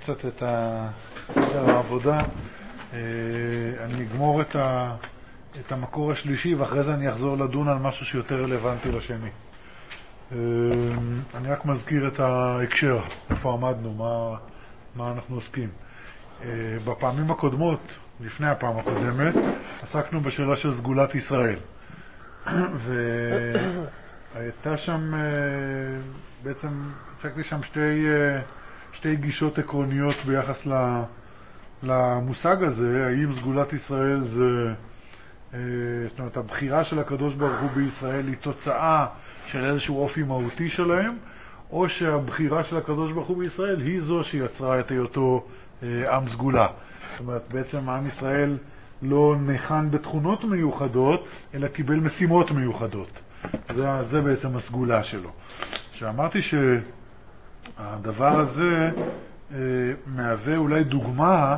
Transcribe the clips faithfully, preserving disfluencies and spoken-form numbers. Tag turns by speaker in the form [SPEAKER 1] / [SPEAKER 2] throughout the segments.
[SPEAKER 1] קצת את סדר העבודה. אני אגמור את, ה, את המקור השלישי, ואחרי זה אני אחזור לדון על משהו שיותר רלוונטי לשני. אני רק מזכיר את ההקשר, איפה עמדנו, מה, מה אנחנו עוסקים. בפעמים הקודמות, לפני הפעם הקודמת, עסקנו בשאלה של סגולת ישראל. והייתה שם, בעצם הצגתי שם שתי, שתי גישות עקרוניות ביחס למושג הזה, האם סגולת ישראל זה, זאת אומרת, הבחירה של הקדוש ברוך הוא בישראל היא תוצאה של איזשהו אופי מהותי שלהם, או שהבחירה של הקדוש ברוך הוא בישראל היא זו שיצרה את היותו עם סגולה. זאת אומרת, בעצם עם ישראל לא נחן בתכונות מיוחדות, אלא קיבל משימות מיוחדות. זה, זה בעצם הסגולה שלו. שאמרתי שהדבר הזה אה, מהווה אולי דוגמה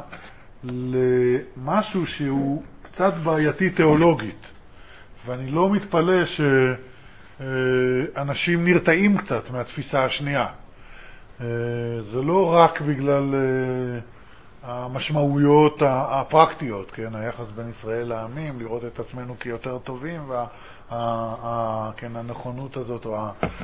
[SPEAKER 1] למשהו שהוא קצת בעייתי תיאולוגית. ואני לא מתפלא שאנשים נרתעים קצת מהתפיסה השנייה. אה, זה לא רק בגלל אה, המשמעויות הפרקטיות, כן, היחס בין ישראל לעמים, לראות את עצמנו כיותר טובים, וה, ה, ה, כן, הנכונות הזאת, או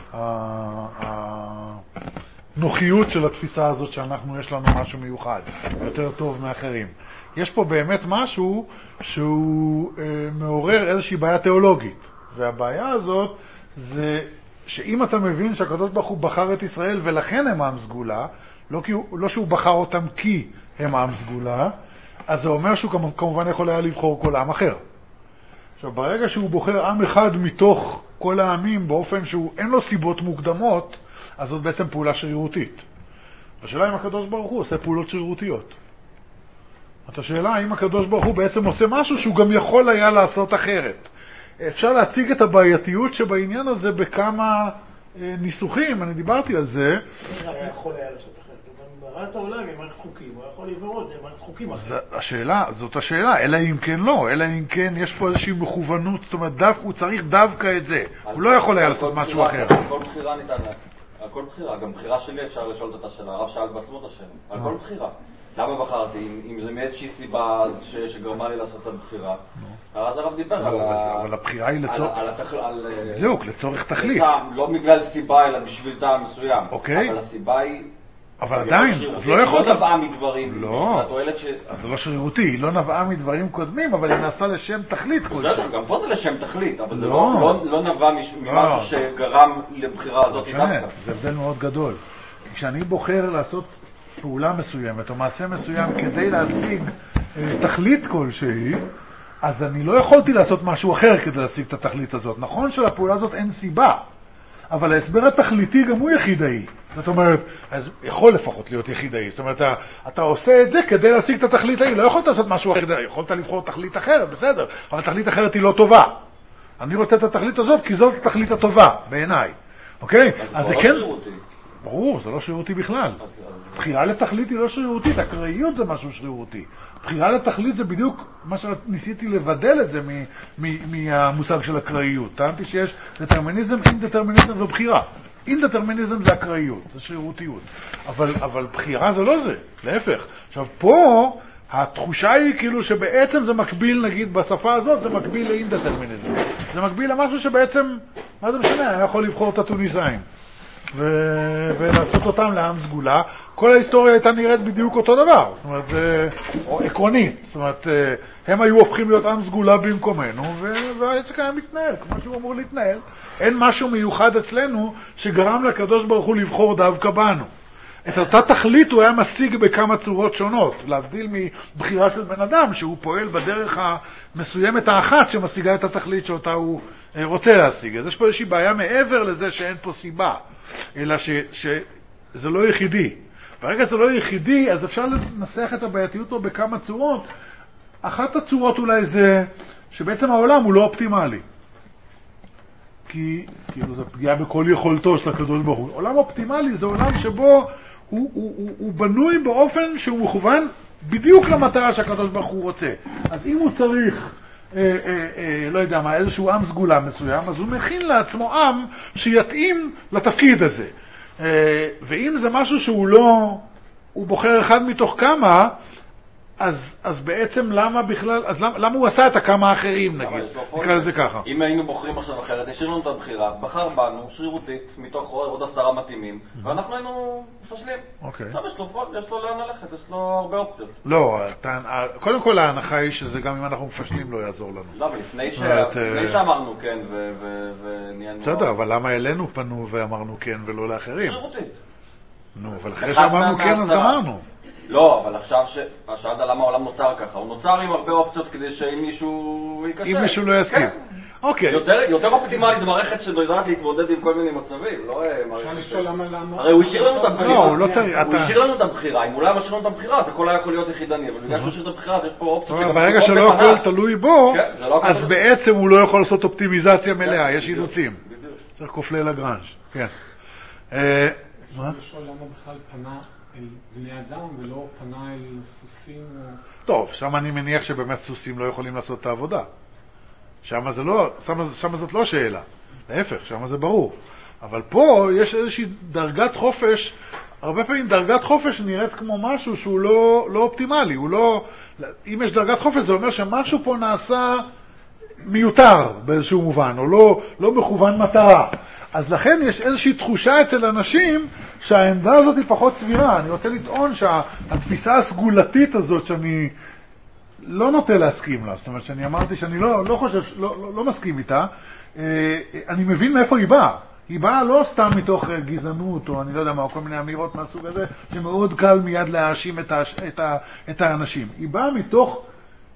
[SPEAKER 1] הנוחיות של התפיסה הזאת שאנחנו, יש לנו משהו מיוחד, יותר טוב מאחרים. יש פה באמת משהו שהוא אה, מעורר איזושהי בעיה תיאולוגית, והבעיה הזאת זה שאם אתה מבין שהקדוש ברוך הוא בחר את ישראל ולכן הם עם סגולה, לא, כי הוא, לא שהוא בחר אותם כי הם עם סגולה, אז זה אומר שהוא כמובן יכול היה לבחור כל עם אחר. עכשיו, ברגע שהוא בוחר עם אחד מתוך כל העמים באופן שהוא אין לו סיבות מוקדמות, אז זאת בעצם פעולה שרירותית. השאלה אם הקדוש ברוך הוא עושה פעולות שרירותיות. את השאלה אם הקדוש ברוך הוא בעצם עושה משהו שהוא גם יכול היה לעשות אחרת. אפשר להציג את הבעייתיות שבעניין הזה בכמה אה, ניסוחים, אני דיברתי על זה.
[SPEAKER 2] הוא יכול היה לעשות אחרת. בראת העולם עם מערכת חוקים, הוא יכול לעבור את זה עם מערכת חוקים אחרת.
[SPEAKER 1] השאלה, זאת השאלה, אלא אם כן לא, אלא אם כן יש פה איזושהי מכוונות, זאת אומרת, דווקא, הוא צריך דווקא את זה, הוא לא יכול היה לעשות משהו אחר.
[SPEAKER 3] על כל בחירה ניתן לה, על כל בחירה, גם בחירה שלי אפשר לשאול את השאלה, הרב שאל בעצמו את השאלה, על כל בחירה. למה בחרתי? אם זה מאיזושהי סיבה שגרמה לי לעשות את הבחירה, אז הרב דיבר על ה...
[SPEAKER 1] אבל הבחירה היא
[SPEAKER 3] לצורך...
[SPEAKER 1] לצורך תחליט.
[SPEAKER 3] לא בגלל סיבה, אלא בשביל טעם מסוים.
[SPEAKER 1] אוקיי.
[SPEAKER 3] אבל הסיבה היא...
[SPEAKER 1] אבל עדיין, אז לא יכול...
[SPEAKER 3] היא לא נבעה מדברים.
[SPEAKER 1] לא, אז זה לא שרירותי, היא לא נבעה מדברים קודמים, אבל היא נעשתה לשם תכלית כלשהו.
[SPEAKER 3] גם פה זה לשם תכלית, אבל זה לא נבע ממשהו שגרם לבחירה הזאת דווקא.
[SPEAKER 1] זה הבדל מאוד גדול. כשאני בוחר לעשות פעולה מסוימת או מעשה מסוים כדי להשיג תכלית כלשהי, אז אני לא יכולתי לעשות משהו אחר כדי להשיג את התכלית הזאת. נכון שלפעולה הזאת אין סיבה, אבל ההסבר התכליתי גם הוא יחידאי. זאת אומרת, אז יכול לפחות להיות יחידאי. זאת אומרת, אתה, אתה עושה את זה כדי להשיג את התכלית ההיא. לא יכולת לעשות משהו אחר, יכולת לבחור תכלית אחרת, בסדר, אבל תכלית אחרת היא לא טובה. אני רוצה את התכלית הזאת כי זאת התכלית הטובה, בעיניי. אוקיי? אז זה כן... ברור, זה לא שרירותי בכלל. בחירה לתכלית היא לא שרירותית, הקראיות זה משהו שרירותי. בחירה לתכלית זה בדיוק מה שניסיתי לבדל את זה מהמושג של הקראיות. טענתי שיש דטרמיניזם, אינדטרמיניזם ובחירה. אינדטרמיניזם זה הקראיות, זה שרירותיות. אבל, אבל בחירה זה לא זה, להפך. עכשיו, פה התחושה היא כאילו שבעצם זה מקביל, נגיד, בשפה הזאת, זה מקביל לאינדטרמיניזם. זה מקביל למשהו שבעצם, מה זה משנה? היה יכול לבחור את התוניסאים. ו... ולעשות אותם לעם סגולה. כל ההיסטוריה הייתה נראית בדיוק אותו דבר. זאת אומרת, זה עקרונית. זאת אומרת, הם היו הופכים להיות עם סגולה במקומנו, ו... והעסק היה מתנהל, כמו שהוא אמור להתנהל. אין משהו מיוחד אצלנו שגרם לקדוש ברוך הוא לבחור דווקא בנו. את אותה תכלית הוא היה משיג בכמה צורות שונות, להבדיל מבחירה של בן אדם, שהוא פועל בדרך המסוימת האחת שמשיגה את התכלית שאותה הוא רוצה להשיג. אז יש פה איזושהי בעיה מעבר לזה שאין פה סיבה, אלא ש, שזה לא יחידי. ברגע שזה לא יחידי, אז אפשר לנסח את הבעייתיות פה בכמה צורות. אחת הצורות אולי זה שבעצם העולם הוא לא אופטימלי. כי כאילו זה פגיעה בכל יכולתו של הקדוש ברוך הוא. עולם אופטימלי זה עולם שבו הוא, הוא, הוא, הוא בנוי באופן שהוא מכוון בדיוק למטרה שהקדוש ברוך הוא רוצה. אז אם הוא צריך, אה, אה, אה, לא יודע מה, איזשהו עם סגולה מסוים, אז הוא מכין לעצמו עם שיתאים לתפקיד הזה. אה, ואם זה משהו שהוא לא, הוא בוחר אחד מתוך כמה, אז, אז בעצם למה בכלל, אז למה, למה הוא עשה את הכמה האחרים, נגיד? נקרא לזה ככה.
[SPEAKER 3] אם היינו בוחרים עכשיו אחרת, השאיר לנו את הבחירה, בחר בנו, שרירותית, מתוך עוד עשרה מתאימים, ואנחנו היינו מפשלים.
[SPEAKER 1] אוקיי.
[SPEAKER 3] עכשיו יש לו, יש לו לאן ללכת, יש לו הרבה אופציות.
[SPEAKER 1] לא, קודם כל ההנחה היא שזה גם אם אנחנו מפשלים לא יעזור לנו.
[SPEAKER 3] לא, אבל לפני שאמרנו כן ונהיינו...
[SPEAKER 1] בסדר, אבל למה אלינו פנו ואמרנו כן ולא לאחרים?
[SPEAKER 3] שרירותית.
[SPEAKER 1] נו, אבל אחרי שאמרנו כן אז גמרנו.
[SPEAKER 3] לא, אבל עכשיו שאלת למה העולם נוצר ככה, הוא נוצר עם הרבה אופציות כדי שאם מישהו יקשר.
[SPEAKER 1] אם מישהו לא יסכים. אוקיי.
[SPEAKER 3] יותר אופטימלי זה מערכת שיודעת להתמודד עם כל מיני מצבים, לא מערכת...
[SPEAKER 2] אפשר לשאול למה למה...
[SPEAKER 3] הרי הוא השאיר לנו את הבחירה.
[SPEAKER 1] לא, הוא לא צריך...
[SPEAKER 3] הוא השאיר לנו את הבחירה, אם הוא לא היה משאיר לנו את הבחירה, אז הכל היה יכול להיות יחידני, אבל בגלל שהוא השאיר את הבחירה, אז יש פה אופציות שגם...
[SPEAKER 1] ברגע שלא הכל תלוי בו, אז בעצם הוא לא יכול לעשות אופטימיזציה מלאה, יש אילוצים. צריך כופלי לגרנז'. כן.
[SPEAKER 2] מה? לשאול למה בכלל פנה אל בני אדם ולא פנה אל סוסים?
[SPEAKER 1] טוב, שם אני מניח שבאמת סוסים לא יכולים לעשות את העבודה. שם זה לא, שם, שם זאת לא שאלה. להפך, שם זה ברור. אבל פה יש איזושהי דרגת חופש, הרבה פעמים דרגת חופש נראית כמו משהו שהוא לא, לא אופטימלי. הוא לא, אם יש דרגת חופש זה אומר שמשהו פה נעשה מיותר באיזשהו מובן, או לא, לא מכוון מטרה. אז לכן יש איזושהי תחושה אצל אנשים שהעמדה הזאת היא פחות סבירה. אני רוצה לטעון שהתפיסה הסגולתית הזאת שאני לא נוטה להסכים לה, זאת אומרת שאני אמרתי שאני לא, לא חושב, לא, לא, לא מסכים איתה, אני מבין מאיפה היא באה. היא באה לא סתם מתוך גזענות או אני לא יודע מה, או כל מיני אמירות מהסוג הזה, שמאוד קל מיד להאשים את, ה, את, ה, את האנשים. היא באה מתוך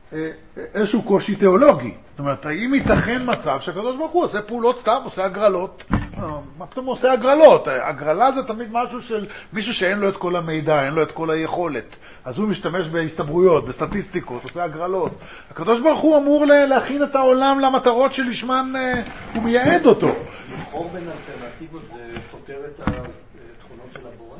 [SPEAKER 1] איזשהו קושי תיאולוגי. זאת אומרת, האם ייתכן מצב שהקדוש ברוך הוא עושה פעולות סתם, עושה הגרלות? מה פתאום הוא עושה הגרלות? הגרלה זה תמיד משהו של מישהו שאין לו את כל המידע, אין לו את כל היכולת. אז הוא משתמש בהסתברויות, בסטטיסטיקות, עושה הגרלות. הקדוש ברוך הוא אמור להכין את העולם למטרות שלשמן הוא מייעד אותו.
[SPEAKER 2] לבחור בין אלטרנטיבות זה סותר את התכונות של הבורא?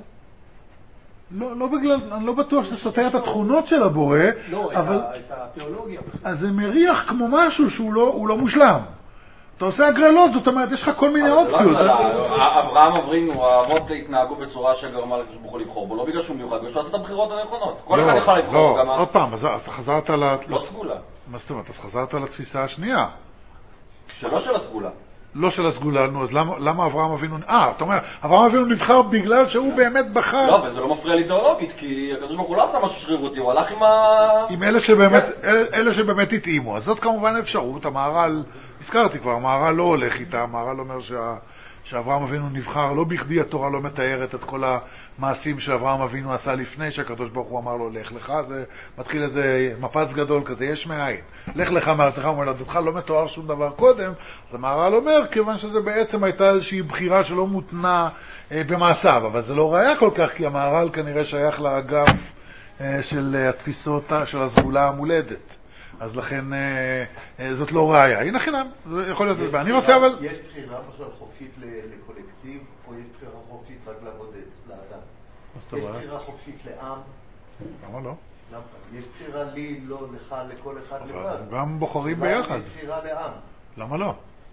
[SPEAKER 1] לא, לא בגלל, אני לא בטוח שזה סותר את התכונות של הבורא,
[SPEAKER 2] לא,
[SPEAKER 1] אבל...
[SPEAKER 2] את התיאולוגיה.
[SPEAKER 1] אז זה מריח כמו משהו שהוא לא, הוא לא מושלם. אתה עושה הגרלות, זאת אומרת, יש לך כל מיני אופציות.
[SPEAKER 3] אברהם אבינו, האבות התנהגו בצורה שגרמה לקדוש ברוך הוא לבחור בו, לא בגלל שהוא מיוחד, בגלל שהוא עשה את הבחירות הנכונות. כל אחד יכול לבחור.
[SPEAKER 1] לא, עוד פעם, אז חזרת ל...
[SPEAKER 3] לא סגולה.
[SPEAKER 1] מה זאת אומרת? אז חזרת לתפיסה השנייה.
[SPEAKER 3] שלא של הסגולה.
[SPEAKER 1] לא של הסגולה, נו, אז למה, למה אברהם אבינו... אה, אתה אומר, אברהם אבינו נבחר בגלל שהוא באמת בחר...
[SPEAKER 3] לא, וזה לא מפריע לי תיאולוגית, כי הקדוש ברוך הוא לא עשה משהו שרירותי, הוא הלך עם ה...
[SPEAKER 1] עם אלה שבאמת, אלה, אלה שבאמת התאימו. אז זאת כמובן אפשרות, המהר"ל, הזכרתי כבר, המהר"ל לא הולך איתה, המהר"ל אומר שה... שאברהם אבינו נבחר, לא בכדי התורה לא מתארת את כל המעשים שאברהם אבינו עשה לפני שהקדוש ברוך הוא אמר לו, לך לך, זה מתחיל איזה מפץ גדול כזה, יש מאין. לך לך מארצך ומולדתך, לא מתואר שום דבר קודם, אז המהר"ל אומר, כיוון שזה בעצם הייתה איזושהי בחירה שלא מותנה אה, במעשיו, אבל זה לא ראיה כל כך, כי המהר"ל כנראה שייך לאגף אה, של התפיסות של הסגולה המולדת. אז לכן אה, אה, זאת לא ראיה. הנה חינם, זה יכול להיות הרבה. אני רוצה אבל...
[SPEAKER 4] יש בחירה בכלל חופשית לקולקטיב, או יש בחירה חופשית רק לבודד, לאדם? יש בחירה חופשית לעם?
[SPEAKER 1] למה לא?
[SPEAKER 4] יש בחירה לי, לא לך, לכל אחד לבד.
[SPEAKER 1] אבל גם בוחרים ביחד.
[SPEAKER 4] יש בחירה לעם.
[SPEAKER 1] למה לא?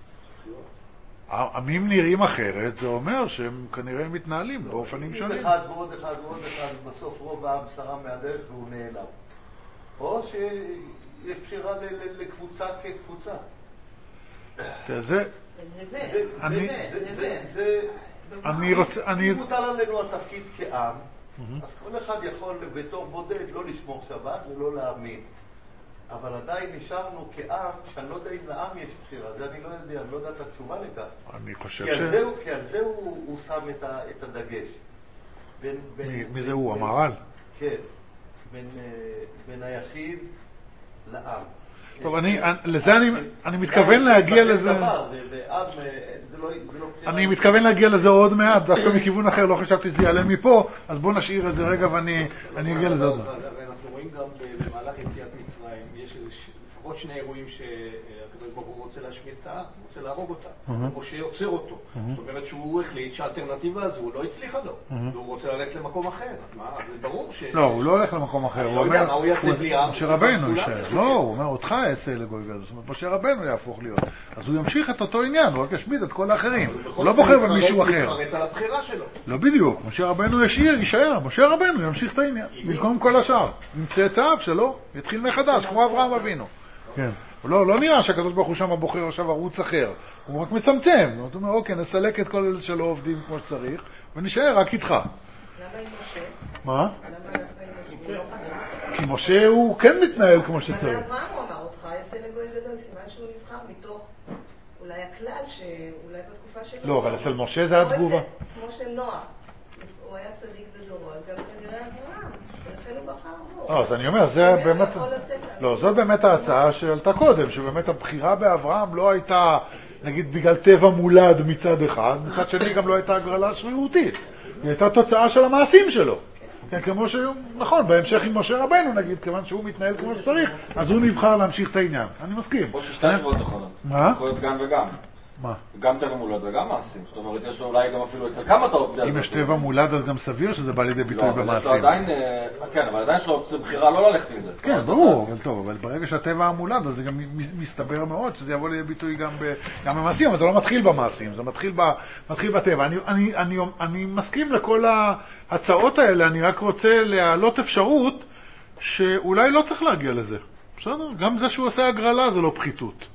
[SPEAKER 1] עמים נראים אחרת, זה אומר שהם כנראה מתנהלים באופנים שונים.
[SPEAKER 4] אחד ועוד אחד ועוד אחד, בסוף רוב העם שרה מהדרך והוא נעלם. או שיש בחירה לקבוצה כקבוצה.
[SPEAKER 1] זה...
[SPEAKER 4] אני... זה...
[SPEAKER 1] אני רוצה...
[SPEAKER 4] אם מוטל עלינו התפקיד כעם, אז כל אחד יכול בתור בודד לא לשמור שבת ולא להאמין. אבל עדיין נשארנו כעם, שאני לא יודע אם לעם יש בחירה, זה אני לא יודע, אני לא יודע את התשובה לכך.
[SPEAKER 1] אני חושב ש...
[SPEAKER 4] כי על זה הוא שם את הדגש.
[SPEAKER 1] מי זה הוא, המהר"ל?
[SPEAKER 4] כן, בין היחיד לעם.
[SPEAKER 1] טוב, לזה אני מתכוון להגיע לזה... אני מתכוון להגיע לזה עוד מעט, דווקא מכיוון אחר, לא חשבתי שזה יעלה מפה, אז בואו נשאיר את זה רגע ואני אגיע לזה עוד מעט.
[SPEAKER 2] אנחנו רואים גם במהלך יציאת מצרים, יש איזה
[SPEAKER 5] עוד שני אירועים שהקדוש ברוך הוא רוצה להשמיד את העם, הוא רוצה להרוג אותה, משה עוצר אותו. זאת אומרת שהוא החליט שהאלטרנטיבה הזו לא הצליחה לו, והוא רוצה ללכת למקום אחר. אז מה, אז זה ברור ש...
[SPEAKER 1] לא, הוא לא הולך למקום אחר.
[SPEAKER 5] אני לא יודע מה הוא יעשה בלי העם.
[SPEAKER 1] משה רבנו יישאר. לא, הוא אומר, אותך אעשה לגוי גדול. זאת אומרת, משה רבנו יהפוך להיות. אז הוא ימשיך את אותו עניין, הוא רק ישמיד את כל האחרים. הוא לא בוחר במישהו אחר.
[SPEAKER 5] הוא מתחרט על הבחירה שלו.
[SPEAKER 1] לא בדיוק, משה רבנו ישאיר, יישאר, משה רבנו ימשיך את העניין, במקום כל השאר. עם צאצאיו שלו, יתחיל מחדש, כמו אברהם אבינו. כן. לא, לא נראה שהקדוש ברוך הוא שם בוחר עכשיו ערוץ אחר, הוא רק מצמצם. הוא אומר, אוקיי, נסלק את כל אלה שלא עובדים כמו שצריך, ונשאר רק איתך.
[SPEAKER 6] למה עם משה?
[SPEAKER 1] מה?
[SPEAKER 6] למה עם משה?
[SPEAKER 1] כי משה הוא כן מתנהל כמו שצריך.
[SPEAKER 6] אבל אברהם הוא אמר אותך, יעשה לגוי גדול, סימן שהוא נבחר מתוך אולי הכלל שאולי בתקופה שלו.
[SPEAKER 1] לא, אבל אצל משה זה התגובה.
[SPEAKER 6] כמו של נוח, הוא היה צדיק בדורו, גם כנראה אברהם, ולכן הוא בחר בו.
[SPEAKER 1] לא, אז אני אומר, זה באמת... לא, זו באמת ההצעה שעלתה קודם, שבאמת הבחירה באברהם לא הייתה, נגיד, בגלל טבע מולד מצד אחד, מצד שני גם לא הייתה הגרלה שרירותית. היא הייתה תוצאה של המעשים שלו. כן, כמו שהוא, נכון, בהמשך עם משה רבנו, נגיד, כיוון שהוא מתנהל כמו שצריך, אז הוא נבחר להמשיך את העניין. אני מסכים.
[SPEAKER 3] או ששתי שבועות נכונות.
[SPEAKER 1] מה?
[SPEAKER 3] יכול להיות גם וגם.
[SPEAKER 1] מה?
[SPEAKER 3] גם טבע מולד וגם מעשים. זאת אומרת, יש לו אולי גם אפילו אצל כמה את האופציה הזאת.
[SPEAKER 1] אם יש טבע מולד, אז גם סביר שזה בא לידי ביטוי במעשים.
[SPEAKER 3] לא, אבל עדיין, כן, אבל עדיין יש לו אופציה בחירה לא ללכת עם זה.
[SPEAKER 1] כן, ברור, אבל טוב, אבל ברגע שהטבע המולד, אז זה גם מסתבר מאוד שזה יבוא לידי ביטוי גם במעשים, אבל זה לא מתחיל במעשים, זה מתחיל בטבע. אני מסכים לכל ההצעות האלה, אני רק רוצה להעלות אפשרות שאולי לא צריך להגיע לזה. בסדר? גם זה שהוא עושה הגרלה זה לא פחיתות.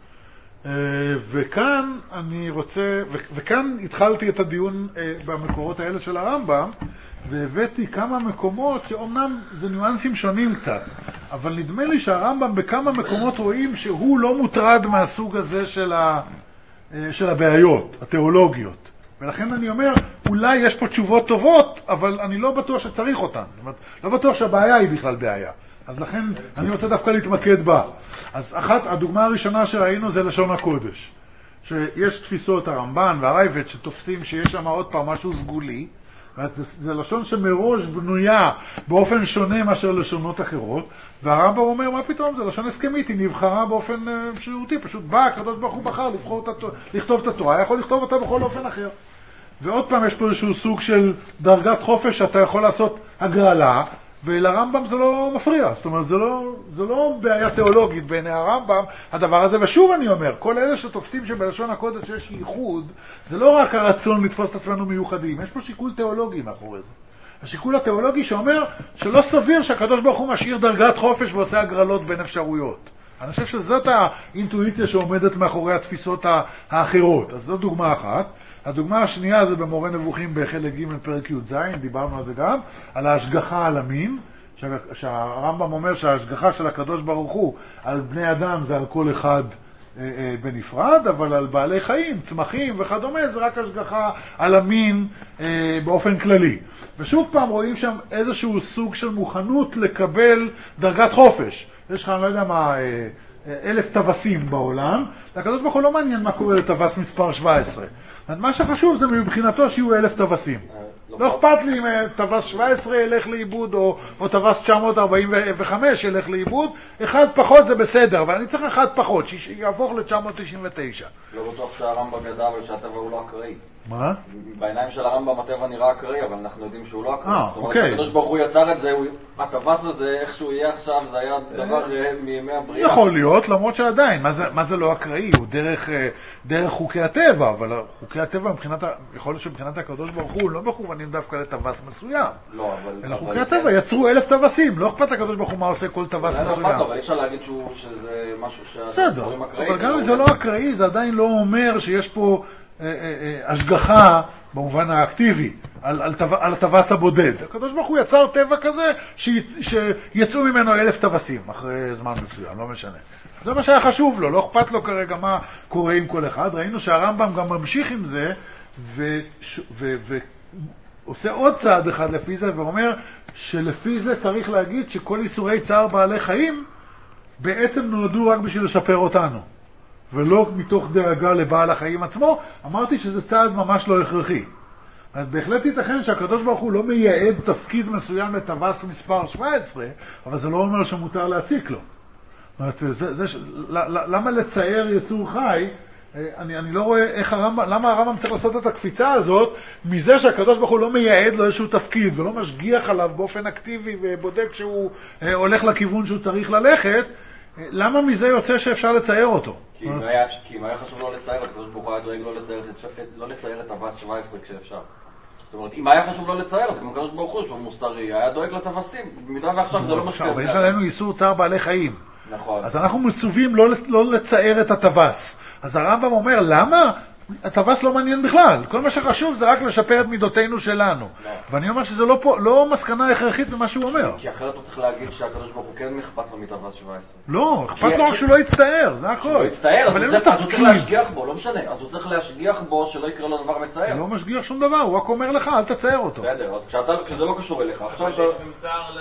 [SPEAKER 1] וכאן אני רוצה, וכאן התחלתי את הדיון במקורות האלה של הרמב"ם, והבאתי כמה מקומות שאומנם זה ניואנסים שונים קצת, אבל נדמה לי שהרמב"ם בכמה מקומות רואים שהוא לא מוטרד מהסוג הזה של, ה, של הבעיות התיאולוגיות. ולכן אני אומר, אולי יש פה תשובות טובות, אבל אני לא בטוח שצריך אותן. זאת אומרת, לא בטוח שהבעיה היא בכלל בעיה. אז לכן אני רוצה דווקא להתמקד בה. אז אחת, הדוגמה הראשונה שראינו זה לשון הקודש. שיש תפיסות הרמב"ן והרייבד שתופסים שיש שם עוד פעם משהו סגולי, זה לשון שמראש בנויה באופן שונה מאשר לשונות אחרות, והרמב"ם אומר, מה פתאום? זה לשון הסכמית, היא נבחרה באופן שרירותי, פשוט בא, הקדוש ברוך הוא בחר לבחור את, לכתוב את התורה, יכול לכתוב אותה בכל אופן אחר. ועוד פעם יש פה איזשהו סוג של דרגת חופש שאתה יכול לעשות הגרלה, ולרמב"ם זה לא מפריע, זאת אומרת, זה לא, זה לא בעיה תיאולוגית בעיני הרמב"ם, הדבר הזה, ושוב אני אומר, כל אלה שתופסים שבלשון הקודש יש ייחוד, זה לא רק הרצון לתפוס את עצמנו מיוחדים, יש פה שיקול תיאולוגי מאחורי זה. השיקול התיאולוגי שאומר שלא סביר שהקדוש ברוך הוא משאיר דרגת חופש ועושה הגרלות בין אפשרויות. אני חושב שזאת האינטואיציה שעומדת מאחורי התפיסות האחרות, אז זו דוגמה אחת. הדוגמה השנייה זה במורה נבוכים בחלק ג' פרק י"ז, דיברנו על זה גם, על ההשגחה על המין, שהרמב"ם אומר שההשגחה של הקדוש ברוך הוא על בני אדם זה על כל אחד אה, אה, בנפרד, אבל על בעלי חיים, צמחים וכדומה, זה רק השגחה על המין אה, באופן כללי. ושוב פעם רואים שם איזשהו סוג של מוכנות לקבל דרגת חופש. יש לך, אני לא יודע מה, אה, אלף טווסים בעולם, והקדוש ברוך הוא לא מעניין מה קורה לטווס מספר שבע עשרה. מה שחשוב זה מבחינתו שיהיו אלף טווסים. לא אכפת לי אם טווס שבע עשרה ילך לאיבוד, או, או טווס תשע מאות ארבעים וחמש ילך לאיבוד, אחד פחות זה בסדר, אבל אני צריך אחד פחות, שיהפוך ל-תשע מאות תשעים ותשע.
[SPEAKER 3] לא בטוח שהרמב"ם גדע, אבל שהטבע הוא לא אקראי.
[SPEAKER 1] מה?
[SPEAKER 3] בעיניים של הרמב"ם הטבע נראה אקראי, אבל אנחנו יודעים שהוא לא אקראי.
[SPEAKER 1] אה, אוקיי.
[SPEAKER 3] הקדוש ברוך הוא יצר את זה, הטווס הזה, איך שהוא יהיה עכשיו, זה היה דבר מימי הבריאה.
[SPEAKER 1] יכול להיות, למרות שעדיין, מה זה, מה זה לא אקראי? הוא דרך, דרך חוקי הטבע, אבל חוקי הטבע מבחינת, יכול להיות שמבחינת הקדוש ברוך הוא לא מכוונים דווקא לטווס מסוים.
[SPEAKER 3] לא, אבל...
[SPEAKER 1] אלא חוקי הטבע יצרו אלף טווסים, לא אכפת הקדוש ברוך הוא מה עושה כל טווס מסוים.
[SPEAKER 3] אבל אי אפשר להגיד שזה משהו שהדברים אקראיים.
[SPEAKER 1] אבל גם אם זה לא אקראי, זה עדיין לא אומר שיש פה השגחה במובן האקטיבי על, על, על הטווס הבודד. הקדוש ברוך הוא יצר טבע כזה שיצאו ממנו אלף טווסים אחרי זמן מסוים, לא משנה. זה מה שהיה חשוב לו, לא אכפת לו כרגע מה קורה עם כל אחד. ראינו שהרמב"ם גם ממשיך עם זה ועושה עוד צעד אחד לפי זה ואומר שלפי זה צריך להגיד שכל איסורי צער בעלי חיים בעצם נולדו רק בשביל לשפר אותנו. ולא מתוך דאגה לבעל החיים עצמו. אמרתי שזה צעד ממש לא הכרחי. בהחלט ייתכן שהקדוש ברוך הוא לא מייעד תפקיד מסוים לטווס מספר שבע עשרה, אבל זה לא אומר שמותר להציק לו. זה, זה, למה לצייר יצור חי? אני, אני לא רואה איך הרמב"ם, למה הרמב"ם צריך לעשות את הקפיצה הזאת מזה שהקדוש ברוך הוא לא מייעד לו איזשהו תפקיד ולא משגיח עליו באופן אקטיבי ובודק שהוא הולך לכיוון שהוא צריך ללכת. למה מזה יוצא שאפשר לצייר אותו?
[SPEAKER 3] כי אם היה, כי אם היה חשוב לא לצייר, אז הקדוש ברוך הוא היה דואג לא לצייר את, לא לצייר את הווס שבע עשרה כשאפשר. זאת אומרת, אם היה חשוב לא לצייר, אז גם הקדוש ברוך הוא שהוא מוסרי, היה דואג לטווסים, במידה ועכשיו זה לא משפיע.
[SPEAKER 1] אבל יש עלינו איסור צער בעלי חיים.
[SPEAKER 3] נכון.
[SPEAKER 1] אז אנחנו מצווים לא, לא לצייר את הטווס. אז הרמב"ם אומר, למה? הטווס לא מעניין בכלל. כל מה שחשוב זה רק לשפר את מידותינו שלנו. לא. ואני אומר שזה לא, פה, לא מסקנה הכרחית ממה שהוא אומר.
[SPEAKER 3] כי אחרת הוא צריך להגיד שהקדוש ברוך הוא כן מכפת לו מטווס שבע עשרה.
[SPEAKER 1] לא, אכפת לו רק שהוא לא יצטער, זה הכל.
[SPEAKER 3] שהוא לא יצטער, אז הוא צריך להשגיח בו, לא משנה. אז הוא צריך להשגיח בו שלא יקרה לו דבר מצער.
[SPEAKER 1] הוא לא משגיח שום דבר, הוא רק אומר לך, אל תצייר אותו.
[SPEAKER 3] בסדר, אז כשזה לא קשור אליך, עכשיו אתה...
[SPEAKER 7] יש במצער,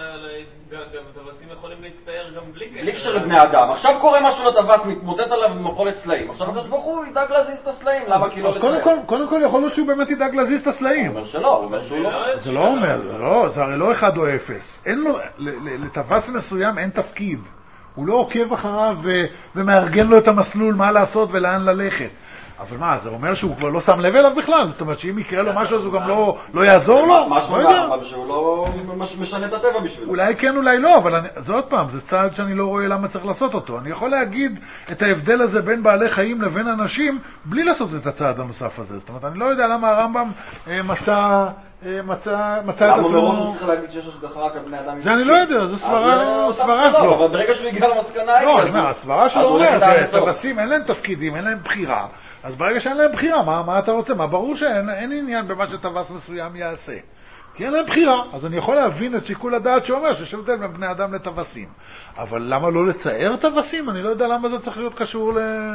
[SPEAKER 7] גם טווסים יכולים להצטער גם בלי קשר.
[SPEAKER 3] בלי קשר לבני אדם. עכשיו קורה משהו לטווס, מתמוטט עליו ומפול את סלעים. עכשיו הקדוש ברוך הוא ידאג להזיז את הסלעים, למה? כי לא לצייר.
[SPEAKER 1] קודם כל יכול להיות שהוא באמת ידאג להזיז את הסלעים.
[SPEAKER 3] הוא אומר שלא, הוא אומר שהוא לא.
[SPEAKER 1] זה לא אומר, זה לא, זה הרי לא אחד או אפס. אין לו, לטווס מסוים אין תפקיד. הוא לא עוקב אחריו ומארגן לו את המסלול, מה לעשות ולאן ללכת. אבל מה, זה אומר שהוא כבר לא שם לב אליו בכלל? זאת אומרת שאם יקרה לו משהו אז הוא גם לא יעזור לו?
[SPEAKER 3] משהו גם, שהוא לא משנה את הטבע בשבילו.
[SPEAKER 1] אולי כן, אולי לא, אבל זה עוד פעם, זה צעד שאני לא רואה למה צריך לעשות אותו. אני יכול להגיד את ההבדל הזה בין בעלי חיים לבין אנשים, בלי לעשות את הצעד הנוסף הזה. זאת אומרת, אני לא יודע למה הרמב"ם מצא... מצא, מצא את עצמו...
[SPEAKER 3] למה מראש הוא צריך להגיד שיש השגחה רק על בני אדם?
[SPEAKER 1] זה אני לא יודע, זו סברה, סברה שלו.
[SPEAKER 3] אבל ברגע שהוא הגיע למסקנה...
[SPEAKER 1] לא, אני אומר, הסברה שלו אומרת, טווסים אין להם תפקידים, אין להם בחירה. אז ברגע שאין להם בחירה, מה, מה אתה רוצה? מה ברור שאין אין עניין במה שטווס מסוים יעשה. כי אין להם בחירה. אז אני יכול להבין את שיקול הדעת שאומר שיש הבדל בין בני אדם לטווסים. אבל למה לא לצייר טווסים? אני לא יודע למה זה צריך להיות קשור ל...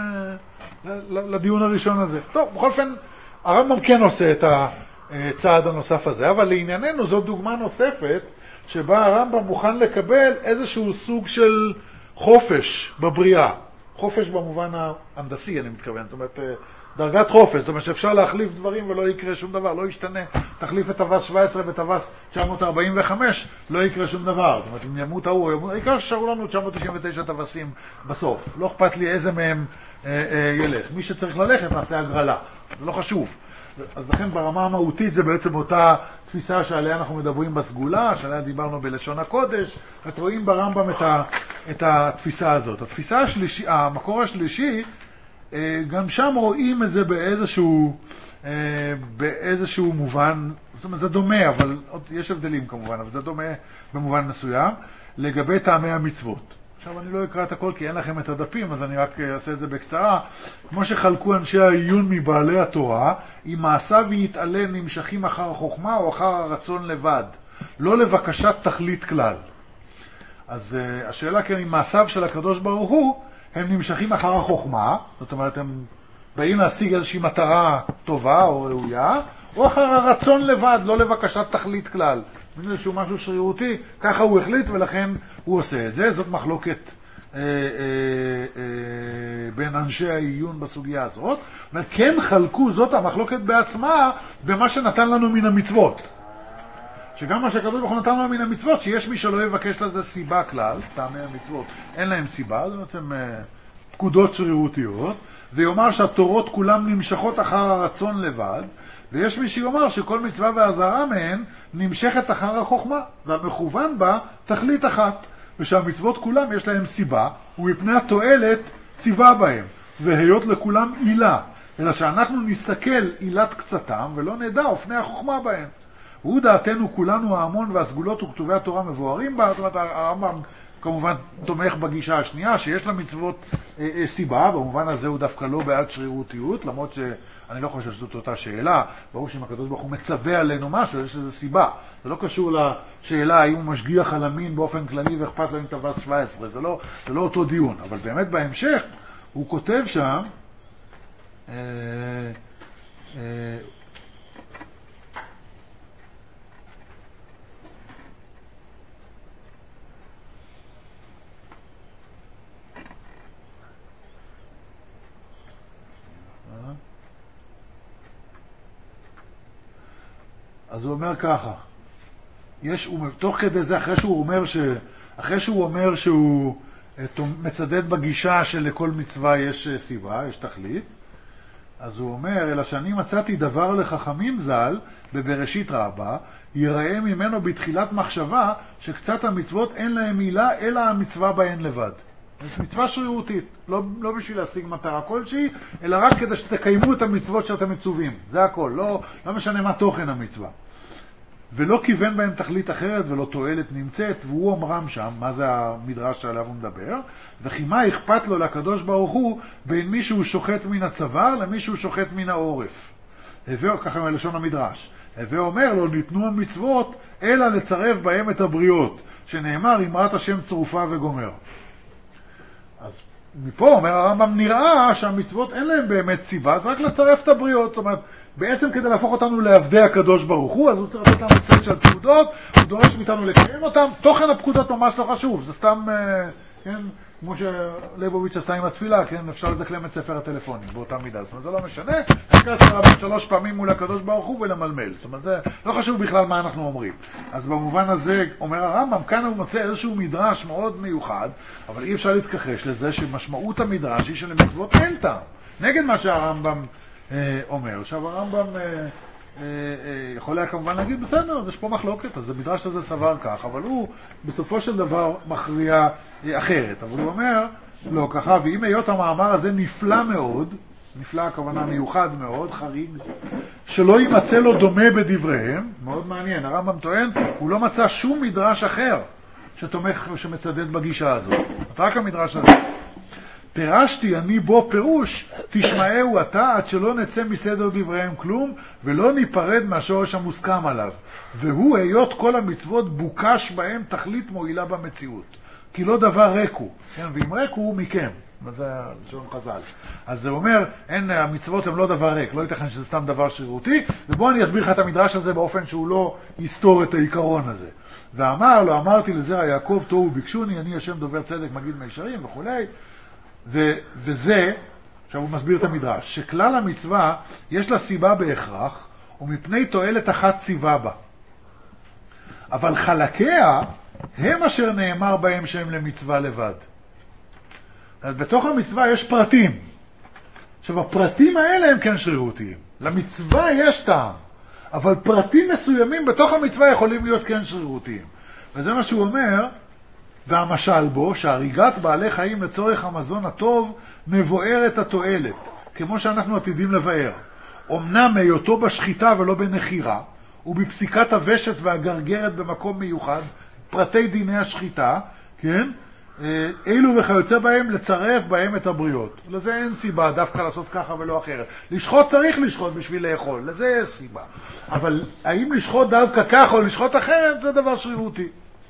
[SPEAKER 1] ל... לדיון הראשון הזה. טוב, בכל אופן, הרמב"ם כן עושה את הצעד הנוסף הזה, אבל לענייננו זו דוגמה נוספת שבה הרמב"ם מוכן לקבל איזשהו סוג של חופש בבריאה. חופש במובן ההנדסי, אני מתכוון. זאת אומרת, דרגת חופש. זאת אומרת שאפשר להחליף דברים ולא יקרה שום דבר, לא ישתנה. תחליף את טווס שבע עשרה בטווס תשע מאות ארבעים וחמש, לא יקרה שום דבר. זאת אומרת, אם ימות ההוא, העיקר ששארו לנו תשע מאות תשעים ותשע טווסים בסוף. לא אכפת לי איזה מהם אה, אה, ילך. מי שצריך ללכת נעשה הגרלה. זה לא חשוב. אז לכן ברמה המהותית זה בעצם אותה תפיסה שעליה אנחנו מדברים בסגולה, שעליה דיברנו בלשון הקודש. את רואים ברמב"ם את, ה, את התפיסה הזאת. התפיסה השלישי, המקור השלישי, גם שם רואים את זה באיזשהו, באיזשהו מובן, זאת אומרת זה דומה, אבל יש הבדלים כמובן, אבל זה דומה במובן מסוים, לגבי טעמי המצוות. עכשיו אני לא אקרא את הכל כי אין לכם את הדפים, אז אני רק אעשה את זה בקצרה. כמו שחלקו אנשי העיון מבעלי התורה, אם מעשיו יתעלה נמשכים אחר החוכמה או אחר הרצון לבד, לא לבקשת תכלית כלל. אז uh, השאלה כן, אם מעשיו של הקדוש ברוך הוא, הם נמשכים אחר החוכמה, זאת אומרת הם באים להשיג איזושהי מטרה טובה או ראויה, או אחר הרצון לבד, לא לבקשת תכלית כלל. מן איזשהו משהו שרירותי, ככה הוא החליט ולכן הוא עושה את זה. זאת מחלוקת אה, אה, אה, בין אנשי העיון בסוגיה הזאת. וכן חלקו זאת המחלוקת בעצמה במה שנתן לנו מן המצוות. שגם מה שהקדוש ברוך הוא נתן לנו מן המצוות, שיש מי שלא יבקש לזה סיבה כלל, טעמי המצוות, אין להם סיבה, זה בעצם אה, פקודות שרירותיות, ויאמר שהתורות כולם נמשכות אחר הרצון לבד, ויש מי שיאמר שכל מצווה והזהרה מהן נמשכת אחר החוכמה, והמכוון בה תכלית אחת, ושהמצוות כולם יש להם סיבה, ומפני התועלת ציווה בהם, והיות לכולם עילה, אלא שאנחנו נסתכל עילת קצתם, ולא נדע אופני החוכמה בהם. הוא דעתנו כולנו ההמון והסגולות וכתובי התורה מבוארים בה, זאת אומרת הרמב"ם כמובן תומך בגישה השנייה, שיש למצוות אה, אה, סיבה, במובן הזה הוא דווקא לא בעד שרירותיות, למרות שאני לא חושב שזאת אותה שאלה, ברור שאם הקדוש ברוך הוא מצווה עלינו משהו, יש לזה סיבה. זה לא קשור לשאלה האם הוא משגיח על המין באופן כללי ואכפת לו עם טווס שבע עשרה, זה לא, זה לא אותו דיון, אבל באמת בהמשך הוא כותב שם, אה, אה, אז הוא אומר ככה, יש, הוא, תוך כדי זה, אחרי שהוא אומר, ש, אחרי שהוא, אומר שהוא מצדד בגישה שלכל מצווה יש סיבה, יש תכלית. אז הוא אומר, אלא שאני מצאתי דבר לחכמים ז"ל בבראשית רבה, ייראה ממנו בתחילת מחשבה שקצת המצוות אין להם מילה אלא המצווה בהן לבד. זאת מצווה שרירותית, לא, לא בשביל להשיג מטרה כלשהי, אלא רק כדי שתקיימו את המצוות שאתם מצווים. זה הכל, לא, לא משנה מה תוכן המצווה. ולא כיוון בהם תכלית אחרת ולא תועלת נמצאת, והוא אומרם שם, מה זה המדרש שעליו הוא מדבר, וכי מה אכפת לו לקדוש ברוך הוא בין מישהו שוחט מן הצוואר למישהו שוחט מן העורף. הווה, ככה מלשון המדרש. הווה אומר לו, ניתנו המצוות אלא לצרף בהם את הבריות, שנאמר אמרת השם צרופה וגומר. אז מפה אומר הרמב"ם, נראה שהמצוות אין להם באמת סיבה, זה רק לצרף את הבריות. זאת אומרת, בעצם כדי להפוך אותנו לעבדי הקדוש ברוך הוא, אז הוא צריך לתת לנו סט של פקודות, הוא דורש מאיתנו לקיים אותם. תוכן הפקודות ממש לא חשוב, זה סתם, כן, כמו שלייבוביץ' עשה עם התפילה, כן, אפשר לדקלם את ספר הטלפונים באותה מידה. זאת אומרת, זה לא משנה, רק צריך לעבוד שלוש פעמים מול הקדוש ברוך הוא ולמלמל. זאת אומרת, זה לא חשוב בכלל מה אנחנו אומרים. אז במובן הזה, אומר הרמב"ם, כאן הוא מוצא איזשהו מדרש מאוד מיוחד, אבל אי אפשר להתכחש לזה שמשמעות המדרש היא שלמצוות אין טעם. נגד מה שהרמב"ם אה, אומר. עכשיו הרמב"ם אה, אה, אה, יכול היה כמובן להגיד, בסדר, יש פה מחלוקת, אז המדרש הזה סבר כך, אבל הוא בסופו של דבר מכריע אה, אחרת. אבל הוא אומר, לא ככה, ואם היות המאמר הזה נפלא מאוד, נפלא הכוונה מיוחד מאוד, חריג, שלא יימצא לו דומה בדבריהם, מאוד מעניין, הרמב"ם טוען, הוא לא מצא שום מדרש אחר שתומך ושמצדד בגישה הזאת. רק המדרש הזה. פירשתי אני בו פירוש, תשמעהו אתה עד שלא נצא מסדר דבריהם כלום, ולא ניפרד מהשורש המוסכם עליו. והוא היות כל המצוות בוקש בהם תכלית מועילה במציאות. כי לא דבר ריקו, כן? ואם ריקו הוא מכם. זה שום חז"ל. אז זה אומר, אין, המצוות הם לא דבר ריק, לא ייתכן שזה סתם דבר שרירותי, ובוא אני אסביר לך את המדרש הזה באופן שהוא לא יסתור את העיקרון הזה. ואמר לו, אמרתי לזרע יעקב, תוהו ביקשוני, אני השם דובר צדק מגיד מישרים וכו'. ו- וזה, עכשיו הוא מסביר את המדרש, שכלל המצווה יש לה סיבה בהכרח, ומפני תועלת אחת ציווה בה. אבל חלקיה הם אשר נאמר בהם שהם למצווה לבד. אז בתוך המצווה יש פרטים. עכשיו הפרטים האלה הם כן שרירותיים. למצווה יש טעם, אבל פרטים מסוימים בתוך המצווה יכולים להיות כן שרירותיים. וזה מה שהוא אומר, והמשל בו, שהריגת בעלי חיים לצורך המזון הטוב מבואר את התועלת, כמו שאנחנו עתידים לבאר. אמנם היותו בשחיטה ולא בנחירה, ובפסיקת הוושת והגרגרת במקום מיוחד, פרטי דיני השחיטה, כן? אילו וכיוצא בהם לצרף בהם את הבריות. לזה אין סיבה דווקא לעשות ככה ולא אחרת. לשחוט צריך לשחוט בשביל לאכול, לזה יש סיבה. אבל האם לשחוט דווקא ככה או לשחוט אחרת, זה דבר שרירותי.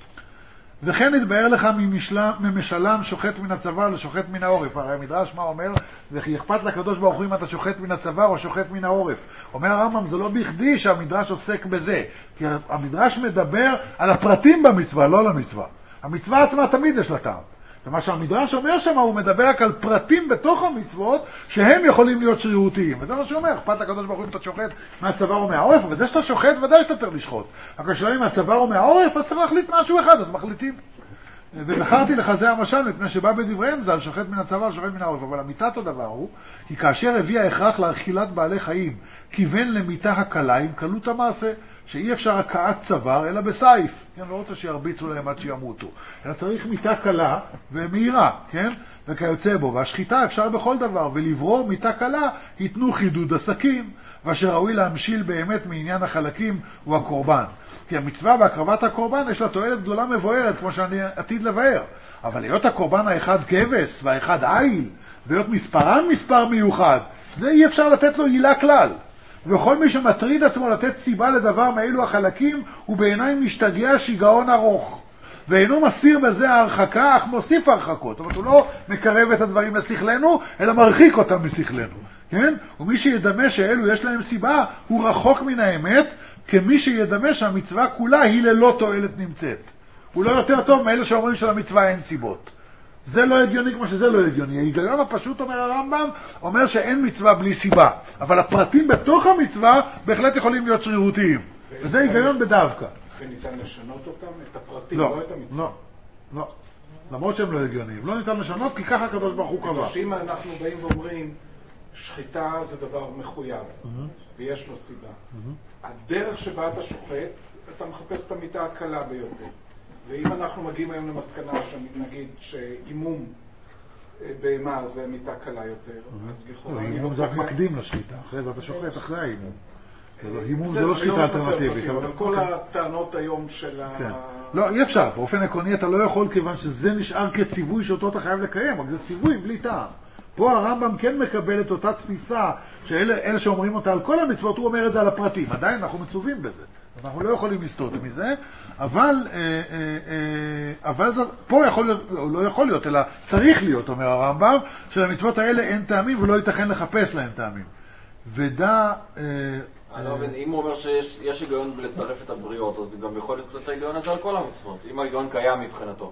[SPEAKER 1] וכן יתבאר לך ממשלם שוחט מן הצוואר לשוחט מן העורף. הרי המדרש מה אומר? וכי אכפת לקדוש ברוך הוא אם אתה שוחט מן הצוואר או שוחט מן העורף. אומר הרמב"ם, זה לא בכדי שהמדרש עוסק בזה. כי המדרש מדבר על הפרטים במצווה, לא על המצווה. המצווה עצמה תמיד יש לה טעם. ומה שהמדרש אומר שם, הוא מדבר רק על פרטים בתוך המצוות שהם יכולים להיות שרירותיים. וזה מה שהוא אומר, אכפת לקדוש ברוך הוא אם אתה שוחט מהצוואר או מהעורף, וזה שאתה שוחט ודאי שאתה צריך לשחוט. אבל כשאומרים מהצוואר או מהעורף, אז צריך להחליט משהו אחד, אז מחליטים. וזכרתי לך זה המשל, מפני שבא בדבריהם ז"ל, שוחט מן הצוואר, שוחט מן העורף. אבל אמיתת הדבר הוא, כי כאשר הביא ההכרח להאכילת בעלי חיים, כיוון למיתה הקלה עם קלות המעשה, שאי אפשר הקעת צוואר אלא בסייף, כן? לא רוצה שירביצו להם עד שימותו, אלא צריך מיתה קלה ומהירה, כן? וכיוצא בו, והשחיטה אפשר בכל דבר, ולברור מיתה קלה ייתנו חידוד עסקים, ואשר ראוי להמשיל באמת מעניין החלקים הוא הקורבן. כי המצווה בהקרבת הקורבן יש לה תועלת גדולה מבוארת, כמו שאני עתיד לבאר. אבל להיות הקורבן האחד כבש והאחד עיל, להיות מספרן מספר מיוחד, זה אי אפשר לתת לו עילה כלל. וכל מי שמטריד עצמו לתת סיבה לדבר מאלו החלקים, הוא בעיניי משתגע שיגעון ארוך. ואינו מסיר בזה ההרחקה, אך מוסיף הרחקות. זאת אומרת, הוא לא מקרב את הדברים לשכלנו, אלא מרחיק אותם משכלנו. כן? ומי שידמה שאלו יש להם סיבה, הוא רחוק מן האמת, כמי שידמה שהמצווה כולה היא ללא תועלת נמצאת. הוא לא יותר טוב מאלה שאומרים שלמצווה אין סיבות. זה לא הגיוני כמו שזה לא הגיוני. ההיגיון הפשוט, אומר הרמב"ם, אומר שאין מצווה בלי סיבה. אבל הפרטים בתוך המצווה בהחלט יכולים להיות שרירותיים. וזה היגיון בדווקא.
[SPEAKER 2] וניתן לשנות אותם, את הפרטים, לא את המצווה.
[SPEAKER 1] לא, לא. למרות שהם לא הגיוניים. לא ניתן לשנות, כי ככה הקדוש ברוך הוא קבע.
[SPEAKER 8] שאם אנחנו באים ואומרים, שחיטה זה דבר מחויב, ויש לו סיבה. הדרך שבה אתה שוחט, אתה מחפש את המיטה הקלה ביותר. ואם אנחנו מגיעים היום למסקנה שנגיד שאימום בהמה זה מיטה קלה יותר, אז לכאורה...
[SPEAKER 1] אימום זה רק מקדים לשחיטה, אחרי זה אתה שוחט אחרי האימום. אימום זה לא שחיטה אלטרנטיבית.
[SPEAKER 8] אבל כל הטענות היום של ה...
[SPEAKER 1] לא, אי אפשר. באופן עקרוני אתה לא יכול, כיוון שזה נשאר כציווי שאותו אתה חייב לקיים, אבל זה ציווי בלי טעם. פה הרמב"ם כן מקבל את אותה תפיסה, שאלה שאומרים אותה על כל המצוות, הוא אומר את זה על הפרטים. עדיין אנחנו מצווים בזה. אנחנו לא יכולים לסטות מזה, אבל, אבל זה, פה יכול להיות, לא יכול להיות, אלא צריך להיות, אומר הרמב"ם, שלמצוות האלה אין טעמים ולא ייתכן לחפש להם טעמים. ודע...
[SPEAKER 3] אני לא מבין, אם הוא אומר שיש היגיון לצרף את הבריאות, אז גם יכול להיות את ההיגיון הזה על כל המצוות, אם ההיגיון קיים מבחינתו.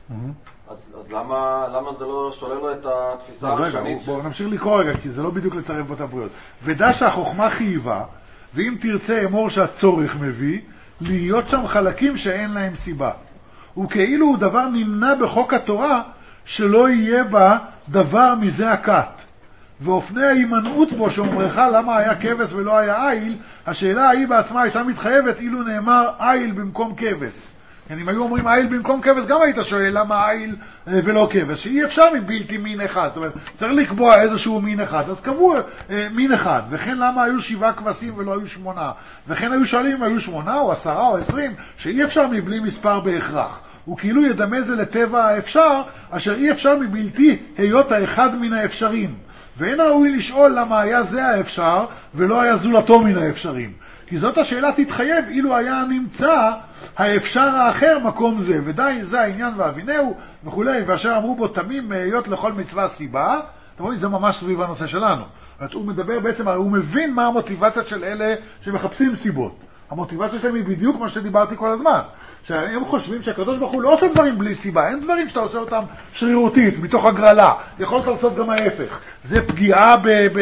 [SPEAKER 3] אז, אז למה, למה זה לא שולל לו את התפיסה הראשונית?
[SPEAKER 1] רגע, בואו נמשיך לקרוא רגע, כי זה לא בדיוק לצרף באותה בריאות. ודע שהחוכמה חייבה, ואם תרצה אמור שהצורך מביא, להיות שם חלקים שאין להם סיבה. וכאילו הוא דבר נמנע בחוק התורה, שלא יהיה בה דבר מזה הכת. ואופני ההימנעות בו שאומרך למה היה כבש ולא היה איל, השאלה ההיא בעצמה הייתה מתחייבת אילו נאמר איל במקום כבש. אם היו אומרים איל במקום כבש, גם היית שואל למה איל ולא כבש, שאי אפשר מבלתי מין אחד. זאת אומרת, צריך לקבוע איזשהו מין אחד, אז קבעו מין אחד. וכן למה היו שבעה כבשים ולא היו שמונה. וכן היו שואלים אם היו שמונה או עשרה או עשרים, שאי אפשר מבלי מספר בהכרח. וכאילו ידמה זה לטבע האפשר, אשר אי אפשר מבלתי היות האחד מן האפשרים. ואין ראוי לשאול למה היה זה האפשר ולא היה זולתו מן האפשרים. כי זאת השאלה תתחייב אילו היה נמצא האפשר האחר מקום זה, ודי זה העניין ואבינהו וכו', ואשר אמרו בו תמים מהיות לכל מצווה סיבה. אתם רואים, זה ממש סביב הנושא שלנו. הוא מדבר בעצם, הוא מבין מה המוטיבציה של אלה שמחפשים סיבות. המוטיבציה שלהם היא בדיוק מה שדיברתי כל הזמן. שהם חושבים שהקדוש ברוך הוא לא עושה דברים בלי סיבה. אין דברים שאתה עושה אותם שרירותית, מתוך הגרלה. יכולת לעשות גם ההפך. זה פגיעה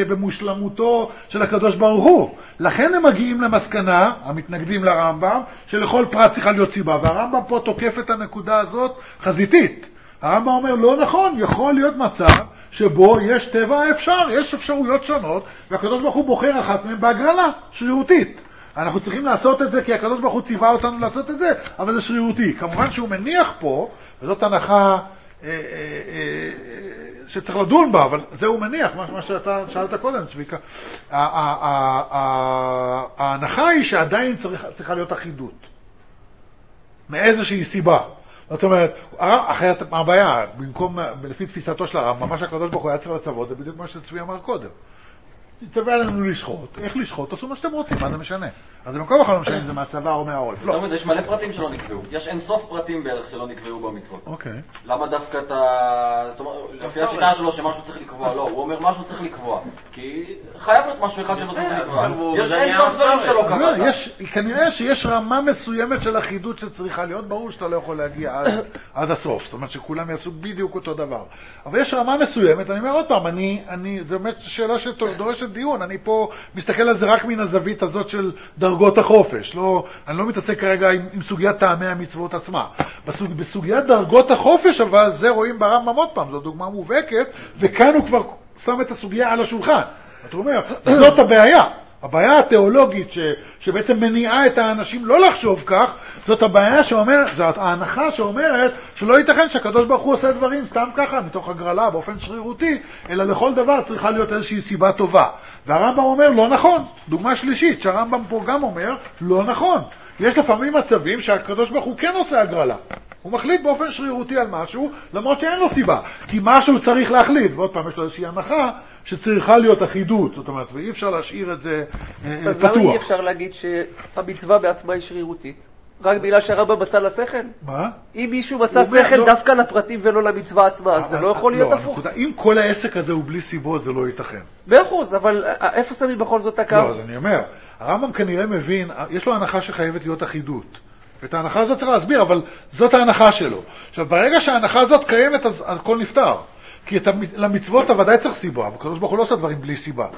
[SPEAKER 1] במושלמותו של הקדוש ברוך הוא. לכן הם מגיעים למסקנה, המתנגדים לרמב"ם, שלכל פרט צריכה להיות סיבה. והרמב"ם פה תוקף את הנקודה הזאת חזיתית. הרמב"ם אומר, לא נכון, יכול להיות מצב שבו יש טבע אפשר, יש אפשרויות שונות, והקדוש ברוך הוא בוחר אחת מהם בהגרלה, שרירותית. אנחנו צריכים לעשות את זה כי הקדוש ברוך הוא ציווה אותנו לעשות את זה, אבל זה שרירותי. כמובן שהוא מניח פה, וזאת הנחה אה, אה, אה, שצריך לדון בה, אבל זה הוא מניח, מה, מה שאתה שאלת קודם, צביקה. ההנחה היא שעדיין צריך, צריכה להיות אחידות. מאיזושהי סיבה. זאת אומרת, אחרת מה הבעיה? במקום, לפי תפיסתו של הרב, ממש הקדוש ברוך הוא היה צריך לצוות, זה בדיוק מה שצבי אמר קודם. תצווה עלינו לשחוט. איך לשחוט? תעשו מה שאתם רוצים, מה זה משנה? אז זה במקום אחר לא משנה אם זה מהצבא או מהעורף. לא.
[SPEAKER 3] יש מלא פרטים שלא נקבעו. יש אין סוף פרטים בערך שלא נקבעו במצוות.
[SPEAKER 1] אוקיי.
[SPEAKER 3] למה דווקא אתה... זאת אומרת, לפי השיטה שלו שמשהו צריך לקבוע, לא. הוא אומר משהו צריך לקבוע. כי חייב להיות משהו אחד שלא צריך לקבוע. יש אין סוף דברים שלא קבעת.
[SPEAKER 1] כנראה שיש רמה מסוימת של אחידות שצריכה להיות. ברור שאתה לא יכול להגיע עד הסוף. זאת אומרת שכולם יעשו בדיוק אותו דבר. אבל יש רמה מסוימת. אני אומר עוד פעם, אני... זו באמת שאלה שדורשת דיון. אני פה מסתכל על זה רק מן הזווית הזאת של דרגות החופש. לא, אני לא מתעסק כרגע עם, עם סוגיית טעמי המצוות עצמה. בסוג, בסוגיית דרגות החופש, אבל זה רואים ברמב"ם עוד פעם, זו דוגמה מובהקת, וכאן הוא כבר שם את הסוגיה על השולחן. אתה אומר, זאת הבעיה. הבעיה התיאולוגית ש, שבעצם מניעה את האנשים לא לחשוב כך, זאת הבעיה שאומרת, זאת ההנחה שאומרת שלא ייתכן שהקדוש ברוך הוא עושה דברים סתם ככה, מתוך הגרלה, באופן שרירותי, אלא לכל דבר צריכה להיות איזושהי סיבה טובה. והרמב"ם אומר, לא נכון. דוגמה שלישית, שהרמב"ם פה גם אומר, לא נכון. יש לפעמים מצבים שהקדוש ברוך הוא כן עושה הגרלה. הוא מחליט באופן שרירותי על משהו, למרות שאין לו סיבה. כי משהו צריך להחליט, ועוד פעם יש לו איזושהי הנחה שצריכה להיות אחידות. זאת אומרת, ואי אפשר להשאיר את זה אה,
[SPEAKER 9] אז
[SPEAKER 1] פתוח.
[SPEAKER 9] למה אי אפשר להגיד שהמצווה בעצמה היא שרירותית? רק בגלל שהרמב"ם מצא לשכל?
[SPEAKER 1] מה?
[SPEAKER 9] אם מישהו מצא שכל לא... דווקא לפרטים ולא למצווה עצמה, אז זה לא יכול להיות
[SPEAKER 1] לא,
[SPEAKER 9] הפוך.
[SPEAKER 1] הנקודה, אם כל העסק הזה הוא בלי סיבות, זה לא ייתכן.
[SPEAKER 9] באחוז, אבל איפה שמים בכל זאת הקו?
[SPEAKER 1] לא, אז אני אומר, הרמב"ם כנראה מבין, יש לו הנחה שחייבת להיות אחידות. ואת ההנחה הזאת צריך להסביר, אבל זאת ההנחה שלו. עכשיו, ברגע שההנחה הזאת קיימת, אז הכל נפתר. כי את המצוות הוודאי צריך סיבה, אבל הקדוש ברוך הוא לא עושה דברים בלי סיבה.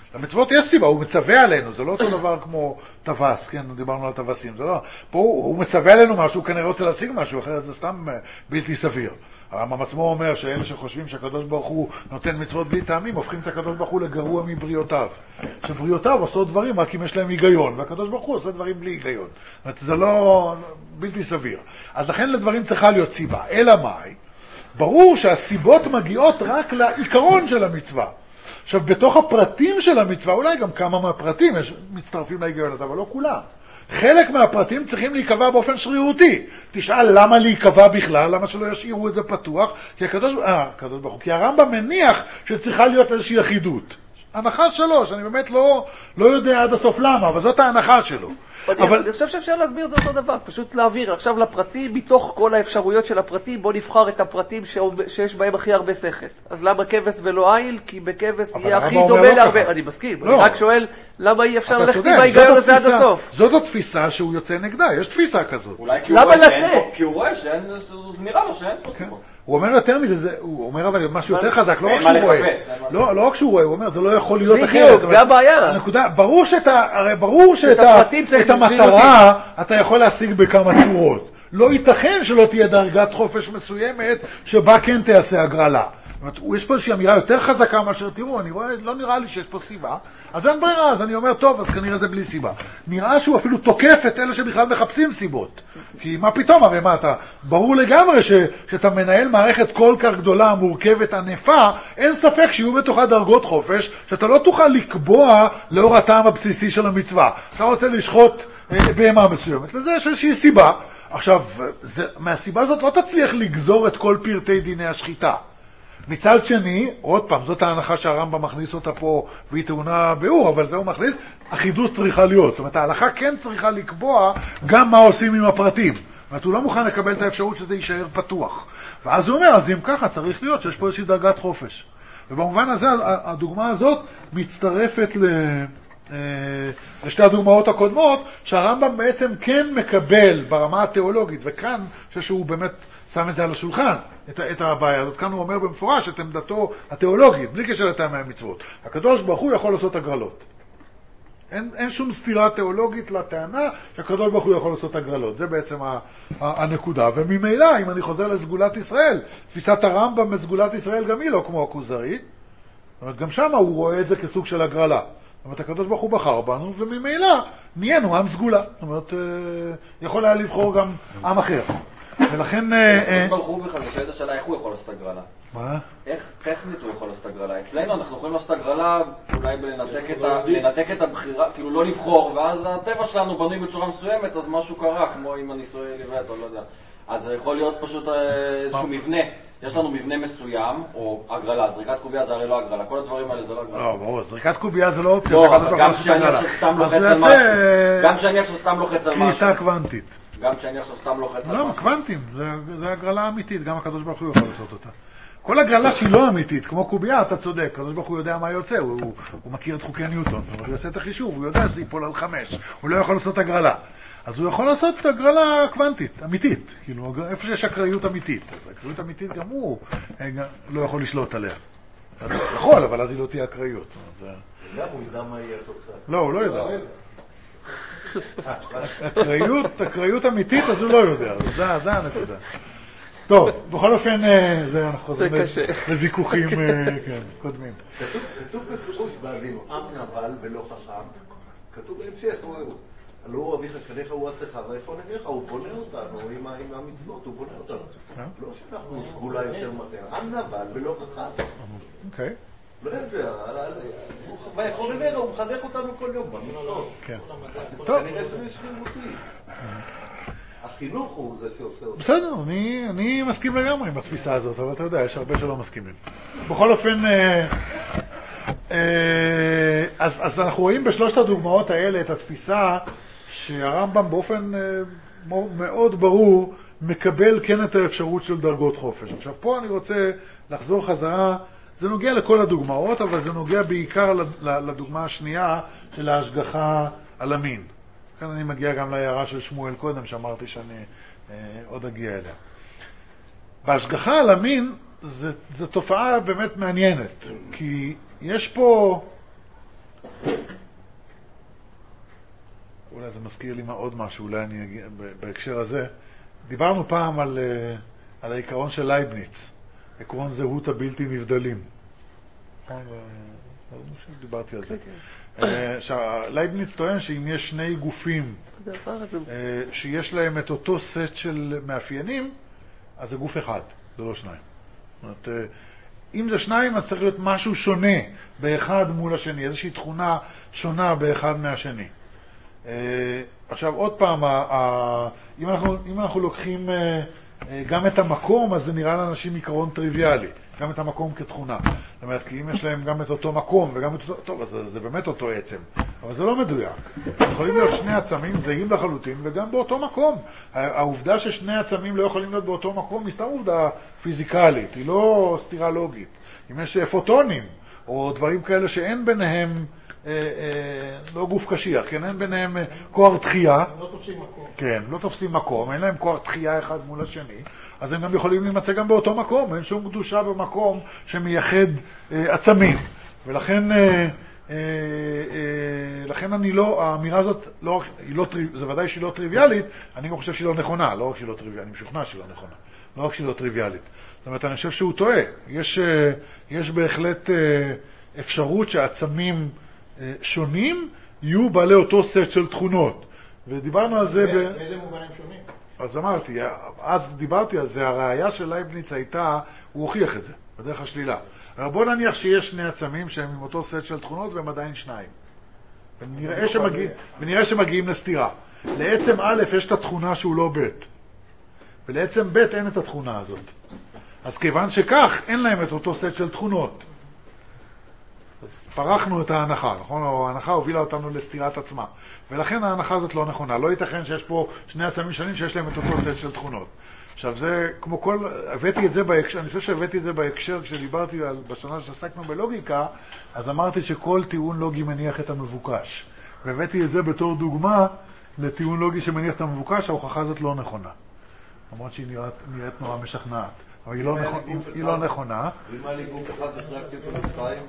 [SPEAKER 1] למצוות יש סיבה, הוא מצווה עלינו, זה לא אותו דבר כמו טווס, כן, דיברנו על טווסים, זה לא, פה הוא, הוא מצווה עלינו משהו, הוא כנראה רוצה להשיג משהו, אחרת זה סתם בלתי סביר. הרמב"ם עצמו אומר שאלה שחושבים שהקדוש ברוך הוא נותן מצוות בלי טעמים, הופכים את הקדוש ברוך הוא לגרוע מבריאותיו. שבריאותיו עושות דברים רק אם יש להם היגיון, והקדוש ברוך הוא עושה דברים בלי היגיון. זאת אומרת, זה לא בלתי סביר. אז לכן לדברים צריכה להיות סיבה. אלא מאי? ברור שהסיבות מגיעות רק לעיקרון של המצווה. עכשיו, בתוך הפרטים של המצווה, אולי גם כמה מהפרטים יש, מצטרפים להיגיון הזה, אבל לא כולם. חלק מהפרטים צריכים להיקבע באופן שרירותי. תשאל למה להיקבע בכלל, למה שלא ישאירו את זה פתוח, כי הקדוש, אה, הקדוש ברוך הוא, כי הרמב"ם מניח שצריכה להיות איזושהי אחידות. הנחה שלו, שאני באמת לא, לא יודע עד הסוף למה, אבל זאת ההנחה שלו.
[SPEAKER 9] אבל אני חושב שאפשר להסביר את זה אותו דבר, פשוט להעביר עכשיו לפרטים, מתוך כל האפשרויות של הפרטים, בוא נבחר את הפרטים שיש בהם הכי הרבה שכל. אז למה כבש ולא איל? כי בכבש יהיה הכי דומה להרבה. אני מסכים, אני רק שואל למה אי אפשר ללכת עם ההיגיון הזה עד הסוף.
[SPEAKER 1] זאת התפיסה שהוא יוצא נגדה, יש תפיסה כזאת.
[SPEAKER 3] אולי כי הוא רואה שאין, זה נראה לו שאין פה סיבות.
[SPEAKER 1] הוא אומר יותר מזה, הוא אומר אבל משהו יותר חזק, לא רק שהוא רואה. לא, לא רק שהוא רואה, הוא אומר, זה לא יכול להיות אחרת.
[SPEAKER 9] בדיוק, זה הבעיה.
[SPEAKER 1] ברור שאתה, הרי ברור שאת המטרה אתה יכול להשיג בכמה צורות. לא ייתכן שלא תהיה דרגת חופש מסוימת שבה כן תעשה הגרלה. יש פה איזושהי אמירה יותר חזקה מאשר תראו, אני רואה, לא נראה לי שיש פה סיבה, אז אין ברירה, אז אני אומר, טוב, אז כנראה זה בלי סיבה. נראה שהוא אפילו תוקף את אלה שבכלל מחפשים סיבות. כי מה פתאום, הרי מה אתה, ברור לגמרי ש, שאתה מנהל מערכת כל כך גדולה, מורכבת, ענפה, אין ספק שיהיו בתוכה דרגות חופש, שאתה לא תוכל לקבוע לאור הטעם הבסיסי של המצווה. אתה רוצה לשחוט בהמה מסוימת, לזה יש איזושהי סיבה. עכשיו, זה, מהסיבה הזאת לא תצליח לגזור את כל פרטי דיני השחיטה. מצד שני, עוד פעם, זאת ההנחה שהרמב"ם מכניס אותה פה והיא טעונה ביאור, אבל זה הוא מכניס, אחידות צריכה להיות. זאת אומרת, ההלכה כן צריכה לקבוע גם מה עושים עם הפרטים. זאת אומרת, הוא לא מוכן לקבל את האפשרות שזה יישאר פתוח. ואז הוא אומר, אז אם ככה צריך להיות שיש פה איזושהי דרגת חופש. ובמובן הזה, הדוגמה הזאת מצטרפת ל... לשתי הדוגמאות הקודמות, שהרמב"ם בעצם כן מקבל ברמה התיאולוגית, וכאן שהוא באמת שם את זה על השולחן, את, את הבעיה הזאת. כאן הוא אומר במפורש את עמדתו התיאולוגית, בלי קשר לטעמי המצוות. הקדוש ברוך הוא יכול לעשות הגרלות. אין, אין שום סתירה תיאולוגית לטענה שהקדוש ברוך הוא יכול לעשות הגרלות. זה בעצם ה, ה, הנקודה. וממילא, אם אני חוזר לסגולת ישראל, תפיסת הרמב"ם בסגולת ישראל גם היא לא כמו הכוזרי. זאת אומרת, גם שם הוא רואה את זה כסוג של הגרלה. זאת אומרת, הקדוש ברוך הוא בחר בנו, וממילא נהיינו עם סגולה. זאת אומרת, יכול היה לבחור גם עם אחר. ולכן...
[SPEAKER 3] הקדוש ברוך הוא בכלל, בשאלת השאלה, איך הוא יכול לעשות הגרלה?
[SPEAKER 1] מה?
[SPEAKER 3] איך טכנית הוא יכול לעשות הגרלה? אצלנו אנחנו יכולים לעשות הגרלה, אולי לנתק את הבחירה, כאילו לא לבחור, ואז הטבע שלנו בנוי בצורה מסוימת, אז משהו קרה, כמו עם הנישואי ליבט, או לא יודע. אז זה יכול להיות פשוט איזשהו מבנה. יש לנו מבנה מסוים, או הגרלה, זריקת קובייה זה הרי לא הגרלה, כל הדברים האלה זה לא הגרלה.
[SPEAKER 1] לא, ברור, זריקת קובייה זה לא אופציה.
[SPEAKER 3] לא, אבל גם כשאני עכשיו סתם לוחץ על משהו. גם כשאני עכשיו סתם לוחץ על משהו.
[SPEAKER 1] כניסה קוונטית.
[SPEAKER 3] גם כשאני עכשיו סתם לוחץ על
[SPEAKER 1] משהו. לא, קוונטים, זה הגרלה אמיתית, גם הקדוש ברוך הוא יכול לעשות אותה. כל הגרלה שהיא לא אמיתית, כמו קובייה, אתה צודק, הקדוש ברוך הוא יודע מה יוצא, הוא מכיר את חוקי ניוטון, הוא עושה את החישוב, הוא יודע שזה ייפול על חמש, הוא לא יכול לעשות הגרלה. אז הוא יכול לעשות הגרלה קוונטית, אמיתית, כאילו, איפה שיש אקראיות אמיתית. אז אקראיות אמיתית גם הוא לא יכול לשלוט עליה. יכול, אבל אז היא לא תהיה אקראיות.
[SPEAKER 4] גם הוא ידע מה יהיה התוצאה.
[SPEAKER 1] לא, הוא לא יודע. אקראיות אמיתית, אז הוא לא יודע. זה הנקודה. טוב, בכל אופן, זה אנחנו חוזרים לוויכוחים קודמים.
[SPEAKER 4] כתוב בפירוש באבינו, עם נבל ולא חכם. כתוב בהמשך, לא אביך קניך הוא עשיך, ואיפה נגיך? הוא בונה אותנו עם המצוות, הוא בונה אותנו. לא שאנחנו סגולה יותר מתן. עם נבל ולא חכם.
[SPEAKER 1] אוקיי.
[SPEAKER 4] לא יודע, ואיפה נגיך? הוא מחנך אותנו כל יום במצוות.
[SPEAKER 1] כן.
[SPEAKER 4] כנראה זה שרירותי. החינוך הוא זה שעושה אותו.
[SPEAKER 1] בסדר, אני מסכים לגמרי עם התפיסה הזאת, אבל אתה יודע, יש הרבה שלא מסכימים. בכל אופן, אז, אז אנחנו רואים בשלושת הדוגמאות האלה את התפיסה שהרמב"ם באופן מאוד ברור מקבל כן את האפשרות של דרגות חופש. עכשיו פה אני רוצה לחזור חזרה, זה נוגע לכל הדוגמאות, אבל זה נוגע בעיקר לדוגמה השנייה של ההשגחה על המין. כאן אני מגיע גם להערה של שמואל קודם, שאמרתי שאני אה, עוד אגיע אליה. בהשגחה על המין, זו תופעה באמת מעניינת, כי יש פה אולי זה מזכיר לי עוד משהו, אולי אני אגיע בהקשר הזה. דיברנו פעם על, על העיקרון של לייבניץ, עקרון זהות הבלתי נבדלים. דיברתי על זה. לייבניץ טוען שאם יש שני גופים שיש להם את אותו סט של מאפיינים, אז זה גוף אחד, זה לא שניים. זאת אומרת, אם זה שניים, אז צריך להיות משהו שונה באחד מול השני, איזושהי תכונה שונה באחד מהשני. עכשיו, עוד פעם, אם אנחנו, אם אנחנו לוקחים גם את המקום, אז זה נראה לאנשים עיקרון טריוויאלי, גם את המקום כתכונה. זאת אומרת, כי אם יש להם גם את אותו מקום וגם את אותו, טוב, אז זה, זה באמת אותו עצם. אבל זה לא מדויק. יכולים להיות שני עצמים זהים לחלוטין וגם באותו מקום. העובדה ששני עצמים לא יכולים להיות באותו מקום היא סתם עובדה פיזיקלית, היא לא סתירה לוגית. אם יש פוטונים או דברים כאלה שאין ביניהם, אה, אה, לא גוף קשיח, כן, אין ביניהם אה, כוח דחייה.
[SPEAKER 8] לא תופסים מקום.
[SPEAKER 1] כן, לא תופסים מקום, אין להם כוח דחייה אחד מול השני. אז הם גם יכולים להימצא גם באותו מקום, אין שום קדושה במקום שמייחד אה, עצמים. ולכן, אה, אה, אה, לכן אני לא, האמירה הזאת, לא, היא לא, זה ודאי שהיא לא טריוויאלית, אני גם חושב שהיא לא נכונה, לא רק שהיא לא טריוויאלית, אני משוכנע שהיא לא נכונה, לא רק שהיא לא טריוויאלית. זאת אומרת, אני חושב שהוא טועה. יש, אה, יש בהחלט אה, אפשרות שהעצמים אה, שונים יהיו בעלי אותו סט של תכונות. ודיברנו על זה...
[SPEAKER 8] באיזה מובנים שונים?
[SPEAKER 1] אז אמרתי, אז דיברתי על זה, הראייה של לייבניץ הייתה, הוא הוכיח את זה, בדרך השלילה. אבל בוא נניח שיש שני עצמים שהם עם אותו סט של תכונות והם עדיין שניים. ונראה, שמגיע, ונראה שמגיעים לסתירה. לעצם א' יש את התכונה שהוא לא ב', ולעצם ב' אין את התכונה הזאת. אז כיוון שכך, אין להם את אותו סט של תכונות. אז פרחנו את ההנחה, נכון? או ההנחה הובילה אותנו לסתירת עצמה. ולכן ההנחה הזאת לא נכונה. לא ייתכן שיש פה שני עצמים שונים שיש להם את אותו סט של תכונות. עכשיו זה, כמו כל, הבאתי את זה בהקשר, אני חושב שהבאתי את זה בהקשר כשדיברתי על, בשנה שעסקנו בלוגיקה, אז אמרתי שכל טיעון לוגי מניח את המבוקש. והבאתי את זה בתור דוגמה לטיעון לוגי שמניח את המבוקש, ההוכחה הזאת לא נכונה. למרות שהיא נראית, נראית נורא משכנעת. אבל היא לא, נכונה, היא לא נכונה.
[SPEAKER 4] אם היה לי גוף אחד וחלקתי אותו לשתיים,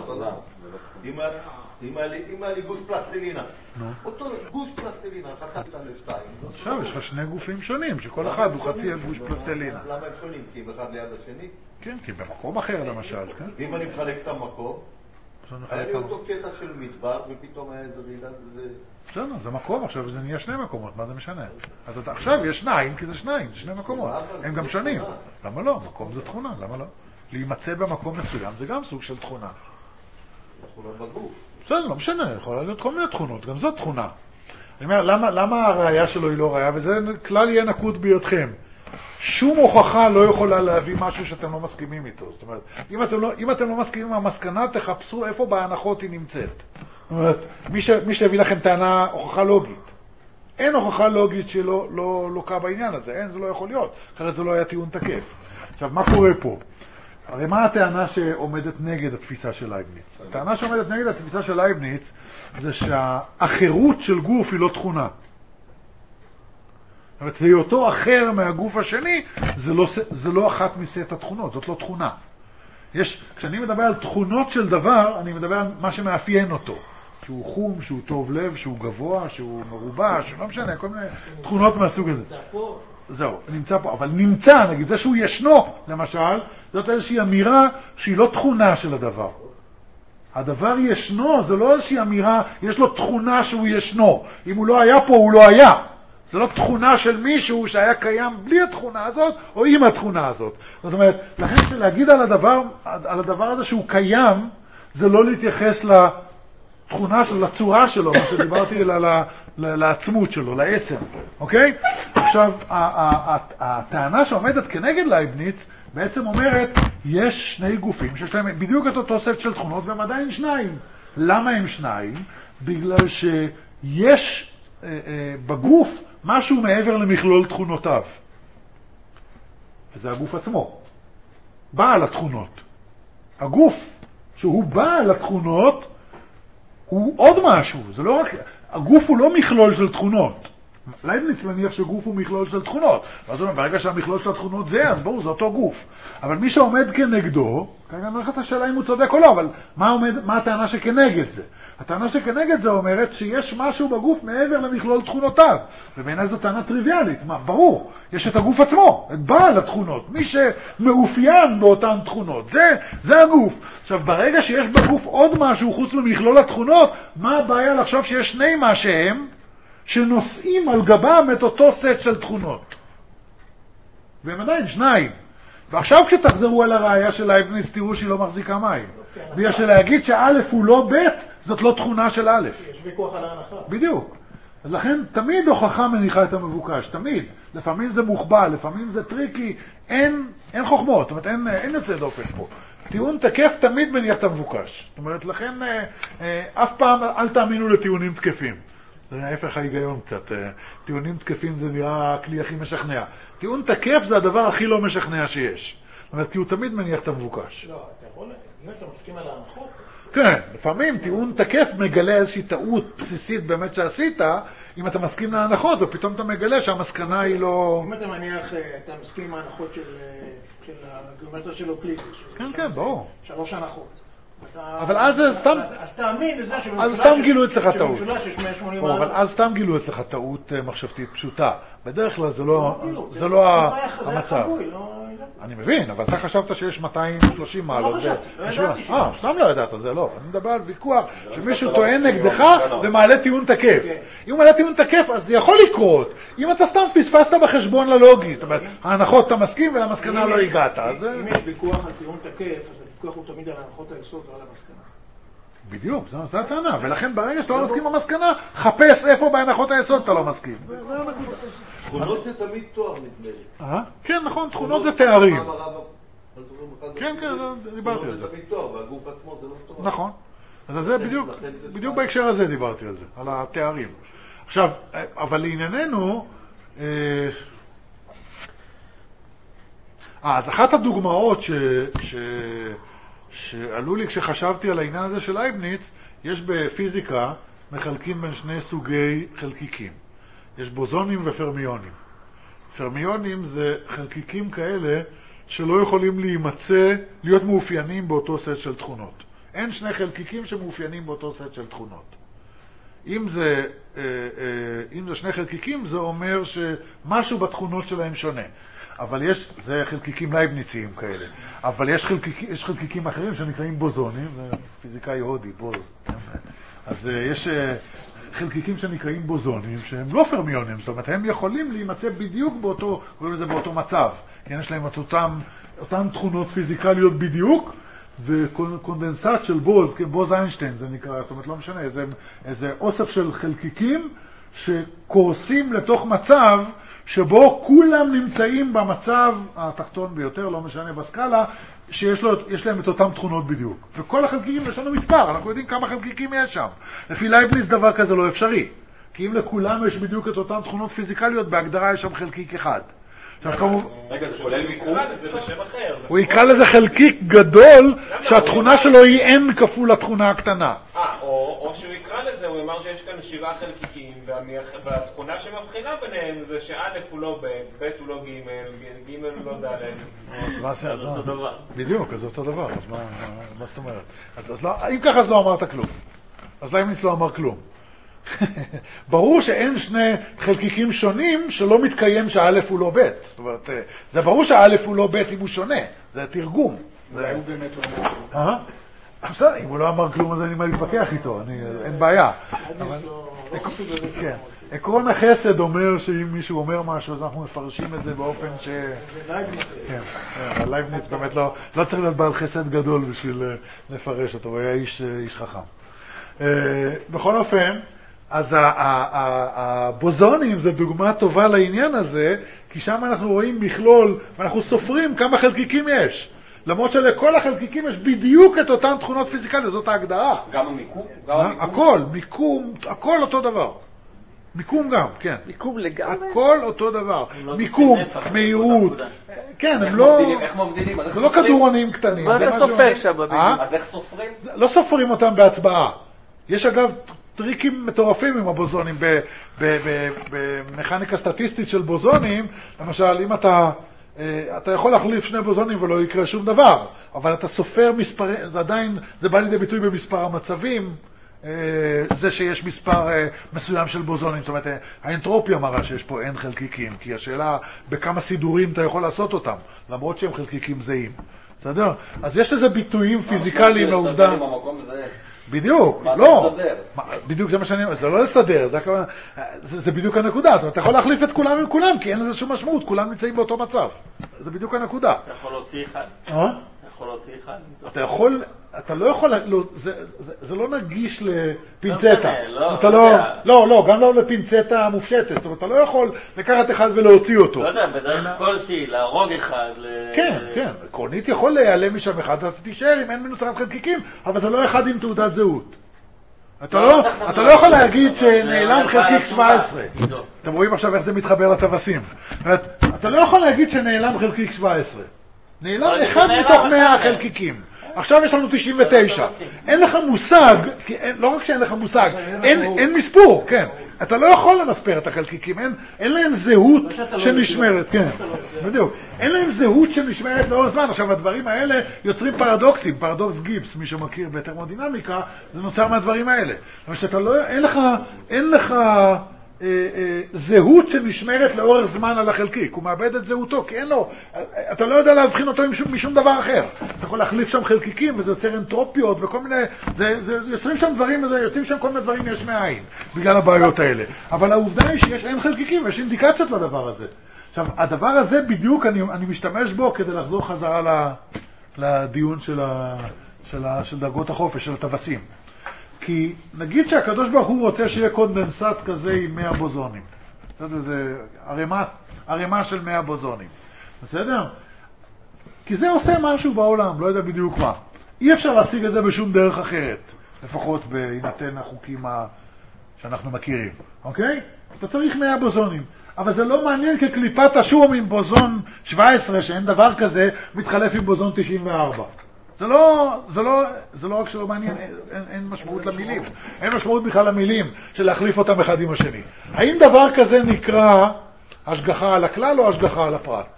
[SPEAKER 4] אם היה לי גוש פלסטלינה, אותו גוש פלסטלינה, חתכתי אותה לשתיים.
[SPEAKER 1] עכשיו יש לך שני גופים שונים, שכל אחד הוא חצי גוש פלסטלינה.
[SPEAKER 4] למה הם שונים? כי הם אחד ליד השני?
[SPEAKER 1] כן, כי במקום אחר למשל, כן?
[SPEAKER 4] ואם אני מחלק את המקום, היה לי אותו קטע של מדבר, ופתאום היה איזה רעידה, זה...
[SPEAKER 1] בסדר, זה מקום, עכשיו זה נהיה שני מקומות, מה זה משנה? אז אתה, עכשיו יש שניים, כי זה שניים, זה שני מקומות, הם גם שונים. למה לא? מקום זה תכונה, למה לא? להימצא במקום מסוים זה גם סוג של תכונה.
[SPEAKER 4] תכונה בגוף.
[SPEAKER 1] בסדר, לא משנה, יכולה להיות כל מיני תכונות, גם זאת תכונה. אני אומר, למה, למה הראייה שלו היא לא ראייה? וזה כלל יהיה נקוט בידכם. שום הוכחה לא יכולה להביא משהו שאתם לא מסכימים איתו. זאת אומרת, אם אתם לא, אם אתם לא מסכימים עם המסקנה, תחפשו איפה בהנחות היא נמצאת. זאת אומרת, מי, ש, מי שהביא לכם טענה, הוכחה לוגית. אין הוכחה לוגית שלא לא, לא קה בעניין הזה, אין, זה לא יכול להיות. אחרת זה לא היה טיעון תקף. עכשיו, מה קורה פה? הרי מה הטענה שעומדת נגד התפיסה של לייבניץ? הטענה שעומדת נגד התפיסה של לייבניץ זה שהאחרות של גוף היא לא תכונה. זאת אומרת, היותו אחר מהגוף השני, זה לא, זה לא אחת מסט התכונות, זאת לא תכונה. יש, כשאני מדבר על תכונות של דבר, אני מדבר על מה שמאפיין אותו. שהוא חום, שהוא טוב לב, שהוא גבוה, שהוא מרובע, שלא משנה, כל מיני תכונות מהסוג הזה.
[SPEAKER 8] נמצא פה.
[SPEAKER 1] זהו, נמצא פה, אבל נמצא, נגיד, זה שהוא ישנו, למשל, זאת איזושהי אמירה שהיא לא תכונה של הדבר. הדבר ישנו, זה לא איזושהי אמירה, יש לו תכונה שהוא ישנו. אם הוא לא היה פה, הוא לא היה. זה לא תכונה של מישהו שהיה קיים בלי התכונה הזאת, או עם התכונה הזאת. זאת אומרת, לכן שלהגיד על הדבר, על הדבר הזה שהוא קיים, זה לא להתייחס לתכונה שלו, לצורה שלו, מה שדיברתי, אלא לעצמות שלו, לעצם. אוקיי? עכשיו, הטענה שעומדת כנגד לייבניץ, בעצם אומרת, יש שני גופים שיש להם בדיוק את אותו סט של תכונות, והם עדיין שניים. למה הם שניים? בגלל שיש בגוף משהו מעבר למכלול תכונותיו. וזה הגוף עצמו. בעל התכונות. הגוף שהוא בעל התכונות הוא עוד משהו. זה לא רק, הגוף הוא לא מכלול של תכונות. לייבניץ מניח שגוף הוא מכלול של תכונות. ואז הוא אומר, ברגע שהמכלול של התכונות זה, אז ברור, זה אותו גוף. אבל מי שעומד כנגדו, כרגע אני הולכת השאלה אם הוא צודק או לא, אבל מה, עומד, מה הטענה שכנגד זה? הטענה שכנגד זה אומרת שיש משהו בגוף מעבר למכלול תכונותיו. ובעיניי זו טענה טריוויאלית. מה, ברור, יש את הגוף עצמו, את בעל התכונות, מי שמאופיין באותן תכונות. זה, זה הגוף. עכשיו, ברגע שיש בגוף עוד משהו חוץ ממכלול התכונות, מה הבעיה לחשוב שיש שני מה שהם שנושאים על גבם את אותו סט של תכונות? והם עדיין שניים. ועכשיו כשתחזרו על הראייה של לייבניץ, תראו שהיא לא מחזיקה מים. בגלל שלהגיד שא' הוא לא ב', זאת לא תכונה של א'.
[SPEAKER 10] יש ויכוח על ההנחה.
[SPEAKER 1] בדיוק. אז לכן תמיד הוכחה מניחה את המבוקש, תמיד. לפעמים זה מוכבל, לפעמים זה טריקי, אין, אין חוכמות, זאת אומרת, אין, אין יוצא דופן פה. טיעון תקף תמיד מניח את המבוקש. זאת אומרת, לכן אה, אה, אף פעם אל תאמינו לטיעונים תקפים. זה ההפך ההיגיון קצת. טיעונים תקפים זה נראה הכלי הכי משכנע. טיעון תקף זה הדבר הכי לא משכנע שיש. זאת אומרת, כי הוא תמיד מניח את המבוקש.
[SPEAKER 10] לא, אתה יכול, אם אתה מסכים על ההנחות...
[SPEAKER 1] כן, לפעמים טיעון תקף מגלה איזושהי טעות בסיסית באמת שעשית, אם אתה מסכים להנחות, ופתאום אתה מגלה שהמסקנה היא לא...
[SPEAKER 10] אם אתה מניח, אתה מסכים עם ההנחות של הגיאומטריה של אוקלידס.
[SPEAKER 1] כן, כן, ברור.
[SPEAKER 10] שלוש הנחות.
[SPEAKER 1] אבל אז סתם...
[SPEAKER 10] אז תאמין לזה
[SPEAKER 1] אז סתם גילו אצלך טעות.
[SPEAKER 10] אבל
[SPEAKER 1] אז סתם גילו אצלך טעות מחשבתית פשוטה. בדרך כלל זה לא המצב. אני מבין, אבל אתה חשבת שיש מאתיים ושלושים מעלות.
[SPEAKER 10] לא ידעתי.
[SPEAKER 1] אה, סתם לא ידעת, זה לא. אני מדבר על ויכוח שמישהו טוען נגדך ומעלה טיעון תקף. אם הוא מעלה טיעון תקף, אז זה יכול לקרות. אם אתה סתם פספסת בחשבון ללוגי, זאת אומרת, ההנחות אתה מסכים ולמסקנה לא הגעת.
[SPEAKER 10] אם יש ויכוח על טיעון תקף, אז הוויכוח הוא תמיד על ההנחות היסוד ועל המסקנה.
[SPEAKER 1] בדיוק, זו הטענה. ולכן ברגע שאתה לא מסכים במסקנה, חפש איפה בהנחות היסוד אתה לא מסכים.
[SPEAKER 4] תכונות זה תמיד תואר, נדמה לי.
[SPEAKER 1] כן, נכון, תכונות זה תארים. כן, כן, דיברתי על זה.
[SPEAKER 4] זה תמיד תואר, והגוף עצמו זה לא תואר.
[SPEAKER 1] נכון. אז זה בדיוק, בדיוק בהקשר הזה דיברתי על זה, על התארים. עכשיו, אבל לענייננו, אה, אז אחת הדוגמאות ש... ש... שעלו לי כשחשבתי על העניין הזה של לייבניץ, יש בפיזיקה מחלקים בין שני סוגי חלקיקים. יש בוזונים ופרמיונים. פרמיונים זה חלקיקים כאלה שלא יכולים להימצא, להיות מאופיינים באותו סט של תכונות. אין שני חלקיקים שמאופיינים באותו סט של תכונות. אם זה, אם זה שני חלקיקים, זה אומר שמשהו בתכונות שלהם שונה. אבל יש, זה חלקיקים לייבניציים כאלה. אבל יש חלקיקים, יש חלקיקים אחרים שנקראים בוזונים, זה פיזיקאי הודי, בוז. אז יש חלקיקים שנקראים בוזונים, שהם לא פרמיונים, זאת אומרת, הם יכולים להימצא בדיוק באותו, קוראים לזה באותו מצב. כן, יש להם את אותם, אותם תכונות פיזיקליות בדיוק, וקונדנסט של בוז, כן, בוז איינשטיין זה נקרא, זאת אומרת, לא משנה, איזה, איזה אוסף של חלקיקים שקורסים לתוך מצב שבו כולם נמצאים במצב התחתון ביותר, לא משנה בסקאלה, שיש לו, יש להם את אותם תכונות בדיוק. וכל החלקיקים יש לנו מספר, אנחנו יודעים כמה חלקיקים יש שם. לפי לייבניץ דבר כזה לא אפשרי. כי אם לכולם יש בדיוק את אותן תכונות פיזיקליות, בהגדרה יש שם חלקיק אחד.
[SPEAKER 3] רגע, זה כולל מיקום?
[SPEAKER 1] הוא יקרא לזה חלקיק גדול, שהתכונה שלו היא n כפול התכונה הקטנה.
[SPEAKER 7] אה, או שהוא יקרא לזה, הוא אמר שיש כאן שבעה חלקיקים, והתכונה שמבחינה ביניהם זה שא' הוא לא ב', ב' הוא לא ג', ג' הוא לא ד'.
[SPEAKER 1] אז מה זה? בדיוק, אז זה אותו דבר, אז מה זאת אומרת? אם ככה אז לא אמרת כלום. אז לייבניץ לא אמר כלום. ברור שאין שני חלקיקים שונים שלא מתקיים שהא' הוא לא ב'. זאת אומרת, זה ברור שהא' הוא לא ב' אם הוא שונה. זה תרגום.
[SPEAKER 10] זה הוא באמת לא אמר.
[SPEAKER 1] בסדר, אם הוא לא אמר כלום אז אני מה להתווכח איתו, אין בעיה. עקרון החסד אומר שאם מישהו אומר משהו אז אנחנו מפרשים את זה באופן ש...
[SPEAKER 10] זה לייבניץ.
[SPEAKER 1] כן, לייבניץ באמת לא צריך להיות בעל חסד גדול בשביל לפרש אותו, הוא היה איש חכם. בכל אופן, אז הבוזונים זה דוגמה טובה לעניין הזה, כי שם אנחנו רואים מכלול, ואנחנו סופרים כמה חלקיקים יש. למרות שלכל החלקיקים יש בדיוק את אותן תכונות פיזיקליות, זאת ההגדרה.
[SPEAKER 3] גם המיקום?
[SPEAKER 1] הכל, מיקום, הכל אותו דבר. מיקום גם, כן.
[SPEAKER 9] מיקום לגמרי?
[SPEAKER 1] הכל אותו דבר. מיקום, מהירות. כן, הם לא...
[SPEAKER 3] איך מבדילים?
[SPEAKER 1] זה לא כדורונים קטנים.
[SPEAKER 9] מה אתה סופר שם?
[SPEAKER 3] אז איך סופרים?
[SPEAKER 1] לא סופרים אותם בהצבעה. יש אגב טריקים מטורפים עם הבוזונים במכניקה סטטיסטית של בוזונים. למשל, אם אתה, אתה יכול להחליף שני בוזונים ולא יקרה שום דבר, אבל אתה סופר מספר, זה עדיין, זה בא לידי ביטוי במספר המצבים, זה שיש מספר מסוים של בוזונים. זאת אומרת, האנטרופיה מראה שיש פה אין חלקיקים, כי השאלה בכמה סידורים אתה יכול לעשות אותם, למרות שהם חלקיקים זהים. בסדר? אז יש לזה ביטויים פיזיקליים לעובדה. בדיוק, לא. בדיוק זה מה שאני אומר, זה לא לסדר, זה בדיוק הנקודה. זאת אומרת, אתה יכול להחליף את כולם עם כולם, כי אין לזה שום משמעות, כולם נמצאים באותו מצב. זה בדיוק הנקודה.
[SPEAKER 11] אתה יכול להוציא אחד?
[SPEAKER 1] אה?
[SPEAKER 11] אתה יכול להוציא אחד?
[SPEAKER 1] אתה יכול, אתה לא יכול, זה לא נגיש לפינצטה. אתה לא, לא, לא, גם לא לפינצטה מופשטת. זאת אומרת, אתה לא יכול לקחת אחד ולהוציא אותו.
[SPEAKER 11] לא יודע, בדרך כלשהי, להרוג אחד.
[SPEAKER 1] כן, כן. עקרונית יכול להיעלם משם אחד, אתה תישאר אם אין מנוצרת חלקיקים, אבל זה לא אחד עם תעודת זהות. אתה לא יכול להגיד שנעלם חלקיק שבע עשרה. אתם רואים עכשיו איך זה מתחבר לטווסים. אתה לא יכול להגיד שנעלם חלקיק שבע עשרה. נעלם אחד מתוך מאה חלקיקים. עכשיו יש לנו תשעים ותשע. אין לך מושג, לא רק שאין לך מושג, אין מספור, כן. אתה לא יכול למספר את החלקיקים, אין להם זהות שנשמרת, כן. בדיוק. אין להם זהות שנשמרת לאורך זמן. עכשיו, הדברים האלה יוצרים פרדוקסים, פרדוקס גיבס, מי שמכיר בטרמודינמיקה, זה נוצר מהדברים האלה. אבל שאתה לא, אין לך, אין לך אה, אה, זהות שנשמרת לאורך זמן על החלקיק. הוא מאבד את זהותו, כי אין לו, אתה לא יודע להבחין אותו משום, משום דבר אחר. אתה יכול להחליף שם חלקיקים, וזה יוצר אנטרופיות וכל מיני, זה, זה, יוצרים שם דברים, וזה, יוצרים שם כל מיני דברים יש מאין, בגלל הבעיות האלה. אבל העובדה היא שיש אין חלקיקים, ויש אינדיקציות לדבר הזה. עכשיו, הדבר הזה בדיוק אני, אני משתמש בו כדי לחזור חזרה ל, לדיון של, ה, של, ה, של דרגות החופש, של הטווסים. כי נגיד שהקדוש ברוך הוא רוצה שיהיה קונדנסט כזה עם מאה בוזונים. זה ערימה, ערימה של מאה בוזונים. בסדר? כי זה עושה משהו בעולם, לא יודע בדיוק מה. אי אפשר להשיג את זה בשום דרך אחרת, לפחות בהינתן החוקים שאנחנו מכירים. אוקיי? אתה צריך מאה בוזונים. אבל זה לא מעניין כקליפת השום עם בוזון שבע עשרה, שאין דבר כזה, מתחלף עם בוזון תשעים וארבע. זה לא, זה לא, זה לא רק שלא מעניין, אין, אין, אין משמעות למילים. אין משמעות בכלל למילים של להחליף אותם אחד עם השני. האם דבר כזה נקרא השגחה על הכלל או השגחה על הפרט?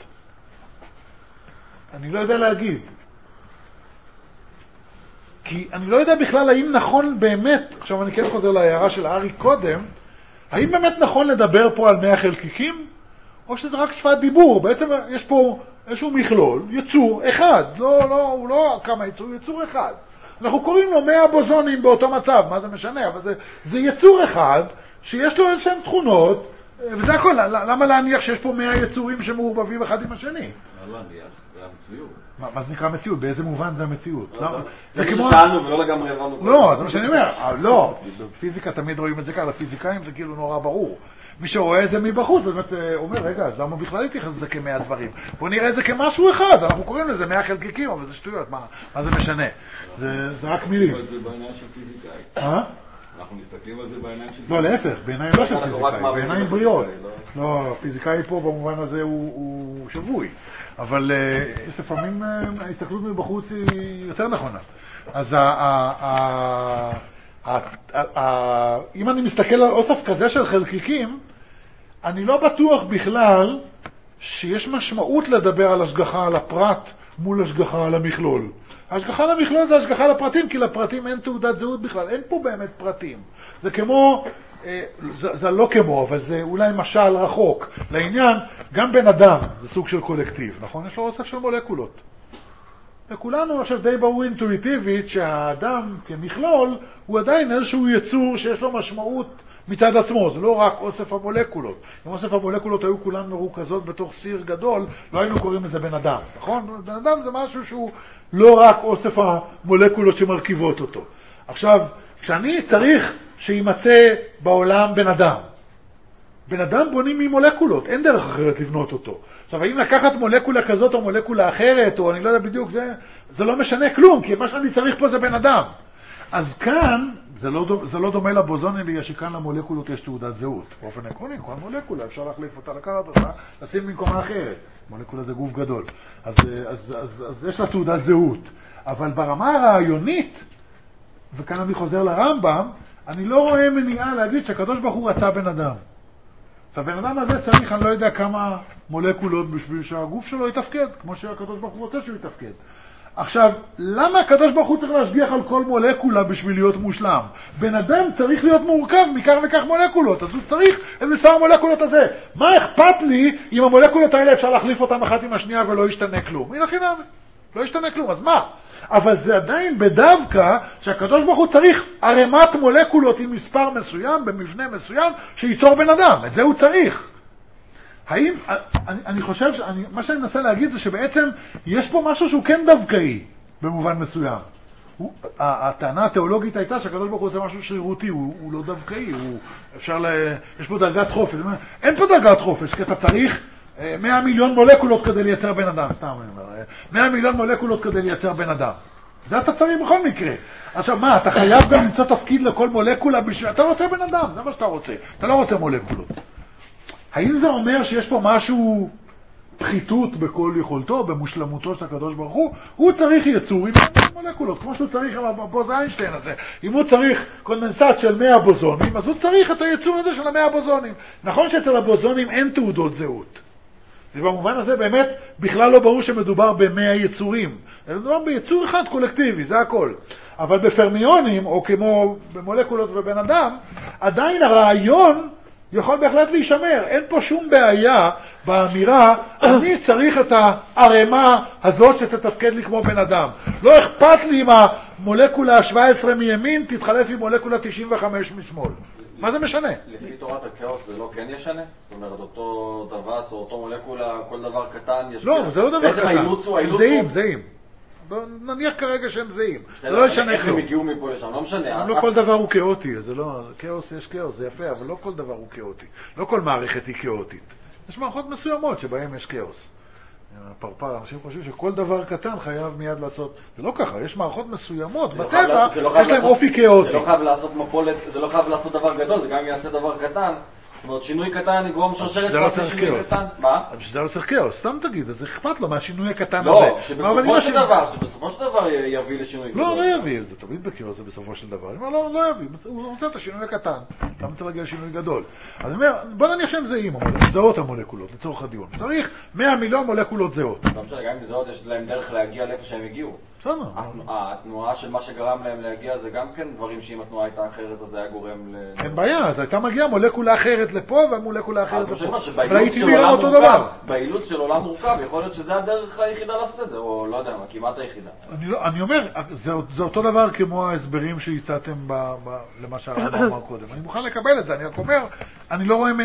[SPEAKER 1] אני לא יודע להגיד. כי אני לא יודע בכלל האם נכון באמת, עכשיו אני כן חוזר להערה של הארי קודם, האם באמת נכון לדבר פה על מאה חלקיקים? או שזה רק שפת דיבור? בעצם יש פה איזשהו מכלול, יצור אחד, לא, לא, הוא לא כמה יצור, יצור אחד. אנחנו קוראים לו מאה בוזונים באותו מצב, מה זה משנה? אבל זה, זה יצור אחד שיש לו איזשהם תכונות, וזה הכל. למה להניח שיש פה מאה יצורים שמעורבבים אחד עם השני?
[SPEAKER 3] לא להניח, זה המציאות.
[SPEAKER 1] מה, מה זה נקרא מציאות? באיזה מובן זה המציאות?
[SPEAKER 3] לא, זה כמו שאלנו ולא לגמרי הבנו.
[SPEAKER 1] לא, זה מה שאני אומר. לא, בפיזיקה תמיד רואים את זה כאן, לפיזיקאים זה כאילו נורא ברור. מי שרואה את זה מבחוץ, באמת אומר, רגע, אז למה בכלל להתייחס לזה כמאה דברים? בוא נראה את זה כמשהו אחד, אנחנו קוראים לזה מאה חלקיקים, אבל זה שטויות, מה, מה זה משנה? זה, זה רק מילים.
[SPEAKER 3] אבל זה בעיניים של פיזיקאי.
[SPEAKER 1] אה?
[SPEAKER 3] אנחנו מסתכלים על זה בעיניים של
[SPEAKER 1] פיזיקאי. לא, להפך, בעיניים לא של פיזיקאי, בעיניים בריאות. לא, הפיזיקאי פה במובן הזה הוא, הוא שבוי. אבל יש לפעמים, ההסתכלות מבחוץ היא יותר נכונה. אז ה... אם אני מסתכל על אוסף כזה של חלקיקים, אני לא בטוח בכלל שיש משמעות לדבר על השגחה על הפרט מול השגחה על המכלול. השגחה על המכלול זה השגחה על הפרטים, כי לפרטים אין תעודת זהות בכלל, אין פה באמת פרטים. זה כמו, זה, זה לא כמו, אבל זה אולי משל רחוק. לעניין, גם בן אדם זה סוג של קולקטיב, נכון? יש לו אוסף של מולקולות. וכולנו עכשיו די ברור אינטואיטיבית שהאדם כמכלול הוא עדיין איזשהו יצור שיש לו משמעות מצד עצמו, זה לא רק אוסף המולקולות. אם אוסף המולקולות היו כולן מרוכזות בתוך סיר גדול, לא היינו קוראים לזה בן אדם, נכון? בן אדם זה משהו שהוא לא רק אוסף המולקולות שמרכיבות אותו. עכשיו, כשאני צריך שימצא בעולם בן אדם, בן אדם בונים ממולקולות, אין דרך אחרת לבנות אותו. עכשיו, האם לקחת מולקולה כזאת או מולקולה אחרת, או אני לא יודע בדיוק, זה, זה לא משנה כלום, כי מה שאני צריך פה זה בן אדם. אז כאן, זה לא, זה לא דומה לבוזון, אלא שכאן למולקולות יש תעודת זהות. באופן עקרוני, כל מולקולה, אפשר להחליף אותה, לקחת אותה, לשים במקומה אחרת. מולקולה זה גוף גדול. אז, אז, אז, אז יש לה תעודת זהות. אבל ברמה הרעיונית, וכאן אני חוזר לרמב"ם, אני לא רואה מניעה להגיד שהקדוש ברוך הוא רצה בן אדם. הבן אדם הזה צריך, אני לא יודע כמה מולקולות בשביל שהגוף שלו יתפקד, כמו שהקדוש ברוך הוא רוצה שהוא יתפקד. עכשיו, למה הקדוש ברוך הוא צריך להשגיח על כל מולקולה בשביל להיות מושלם? בן אדם צריך להיות מורכב מכך וכך מולקולות, אז הוא צריך את מספר המולקולות הזה. מה אכפת לי אם המולקולות האלה אפשר להחליף אותם אחת עם השנייה ולא ישתנה כלום? הנה חינם, לא ישתנה כלום, אז מה? אבל זה עדיין בדווקא שהקדוש ברוך הוא צריך ערימת מולקולות עם מספר מסוים, במבנה מסוים, שייצור בן אדם. את זה הוא צריך. האם, אני, אני חושב, שאני, מה שאני מנסה להגיד זה שבעצם יש פה משהו שהוא כן דווקאי, במובן מסוים. הוא, הטענה התיאולוגית הייתה שהקדוש ברוך הוא עושה משהו שרירותי, הוא, הוא לא דווקאי, הוא, אפשר ל... יש פה דרגת חופש. אין פה דרגת חופש, כי אתה צריך מאה מיליון מולקולות כדי לייצר בן אדם, סתם אני אומר, מאה מיליון מולקולות כדי לייצר בן אדם. זה אתה צריך בכל מקרה. עכשיו מה, אתה חייב גם למצוא תפקיד לכל מולקולה בשביל... אתה רוצה בן אדם, זה מה שאתה רוצה. אתה לא רוצה מולקולות. האם זה אומר שיש פה משהו פחיתות בכל יכולתו, במושלמותו של הקדוש ברוך הוא? הוא צריך יצור עם מולקולות, כמו שהוא צריך עם הבוז איינשטיין הזה. אם הוא צריך קונדנסט של מאה בוזונים, אז הוא צריך את היצור הזה של המאה בוזונים. נכון שאצל הבוזונים אין תעודות זהות. ובמובן הזה באמת בכלל לא ברור שמדובר במאה יצורים. מדובר ביצור אחד קולקטיבי, זה הכל. אבל בפרמיונים, או כמו במולקולות ובן אדם, עדיין הרעיון יכול בהחלט להישמר. אין פה שום בעיה באמירה, אני צריך את הערימה הזאת שתתפקד לי כמו בן אדם. לא אכפת לי אם המולקולה ה-שבע עשרה מימין תתחלף עם מולקולה תשעים וחמש משמאל. מה זה משנה?
[SPEAKER 3] לפי תורת הכאוס זה לא כן ישנה? זאת אומרת, אותו טווס או אותו מולקולה, כל דבר קטן יש...
[SPEAKER 1] לא, זה לא דבר קטן. הם זהים, זהים. נניח כרגע שהם זהים. זה לא ישנה כלום.
[SPEAKER 3] איך הם הגיעו מפה לשם? לא משנה.
[SPEAKER 1] לא כל דבר הוא כאוטי. זה לא... כאוס יש כאוס, זה יפה, אבל לא כל דבר הוא כאוטי. לא כל מערכת היא כאוטית. יש מערכות מסוימות שבהן יש כאוס. פרפר, אנשים חושבים שכל דבר קטן חייב מיד לעשות. זה לא ככה, יש מערכות מסוימות בטבע, יש להם אופי כאוטי.
[SPEAKER 3] זה לא חייב לעשות מפולת, זה לא חייב לעשות דבר גדול, זה גם יעשה דבר קטן. זאת אומרת, שינוי קטן יגרום שרשרת לעשות שינוי קטן. מה?
[SPEAKER 1] שזה לא צריך כאוס, סתם תגיד, אז אכפת לו מהשינוי הקטן הזה.
[SPEAKER 3] לא, שבסופו של דבר, שבסופו של דבר יביא לשינוי גדול.
[SPEAKER 1] לא, לא יביא, זה תמיד בכאוס, זה בסופו של דבר. אני אומר, לא, לא יביא, הוא רוצה את השינוי הקטן, למה צריך להגיע לשינוי גדול? אז אני אומר, בוא נניח שהם זהים, זהות המולקולות, לצורך הדיון. צריך מאה מיליון מולקולות זהות.
[SPEAKER 3] לא משנה, גם אם זהות יש להם דרך להגיע לאיפה שהם הגיעו.
[SPEAKER 1] בסדר.
[SPEAKER 3] התנועה של מה שגרם להם להגיע זה גם כן דברים שאם התנועה הייתה אחרת אז זה היה גורם ל...
[SPEAKER 1] אין בעיה, אז הייתה מגיעה מולקולה אחרת לפה והמולקולה אחרת לפה.
[SPEAKER 3] והייתי נראה אותו דבר. באילוץ של עולם מורכב, יכול להיות שזה הדרך היחידה לעשות את זה, או לא יודע מה, כמעט היחידה.
[SPEAKER 1] אני אומר, זה אותו דבר כמו ההסברים שהצעתם למה שהרמב"ם אמר קודם. אני מוכן לקבל את זה, אני רק אומר, אני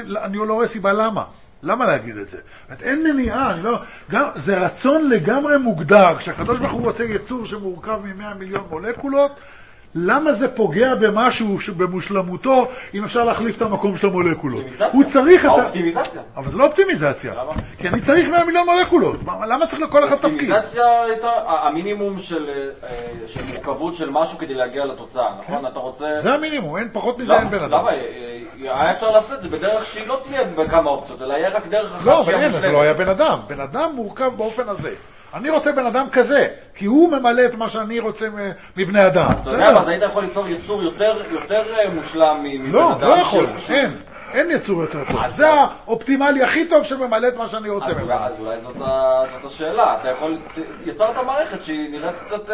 [SPEAKER 1] לא רואה סיבה למה. למה להגיד את זה? אין מניעה, אני לא... גם, זה רצון לגמרי מוגדר. כשהקדוש ברוך הוא רוצה יצור שמורכב מ-מאה מיליון מולקולות, למה זה פוגע במשהו במושלמותו אם אפשר להחליף את המקום של המולקולות? הוא צריך את ה...
[SPEAKER 3] האופטימיזציה.
[SPEAKER 1] אבל זה לא אופטימיזציה.
[SPEAKER 3] למה?
[SPEAKER 1] כי אני צריך מאה מיליון מולקולות. למה צריך לכל אחד תפקיד?
[SPEAKER 3] אופטימיזציה הייתה המינימום של מורכבות של משהו כדי להגיע לתוצאה, נכון? אתה רוצה...
[SPEAKER 1] זה המינימום, אין פחות מזה, אין בן אדם.
[SPEAKER 3] למה? היה אפשר לעשות את זה בדרך שהיא לא תהיה בכמה אופציות, אלא יהיה רק דרך אחת.
[SPEAKER 1] לא, אבל אין, זה לא היה בן אדם. בן אדם מורכב באופן הזה. אני רוצה בן אדם כזה, כי הוא ממלא את מה שאני רוצה מבני אדם.
[SPEAKER 3] אז אתה יודע, אז היית יכול ליצור יצור יותר מושלם מבן אדם.
[SPEAKER 1] לא, לא יכול, אין. אין יצור יותר טוב. זה האופטימלי הכי טוב שממלא את מה שאני רוצה ממנו.
[SPEAKER 3] אז אולי זאת השאלה. אתה יכול, יצרת מערכת שהיא נראית קצת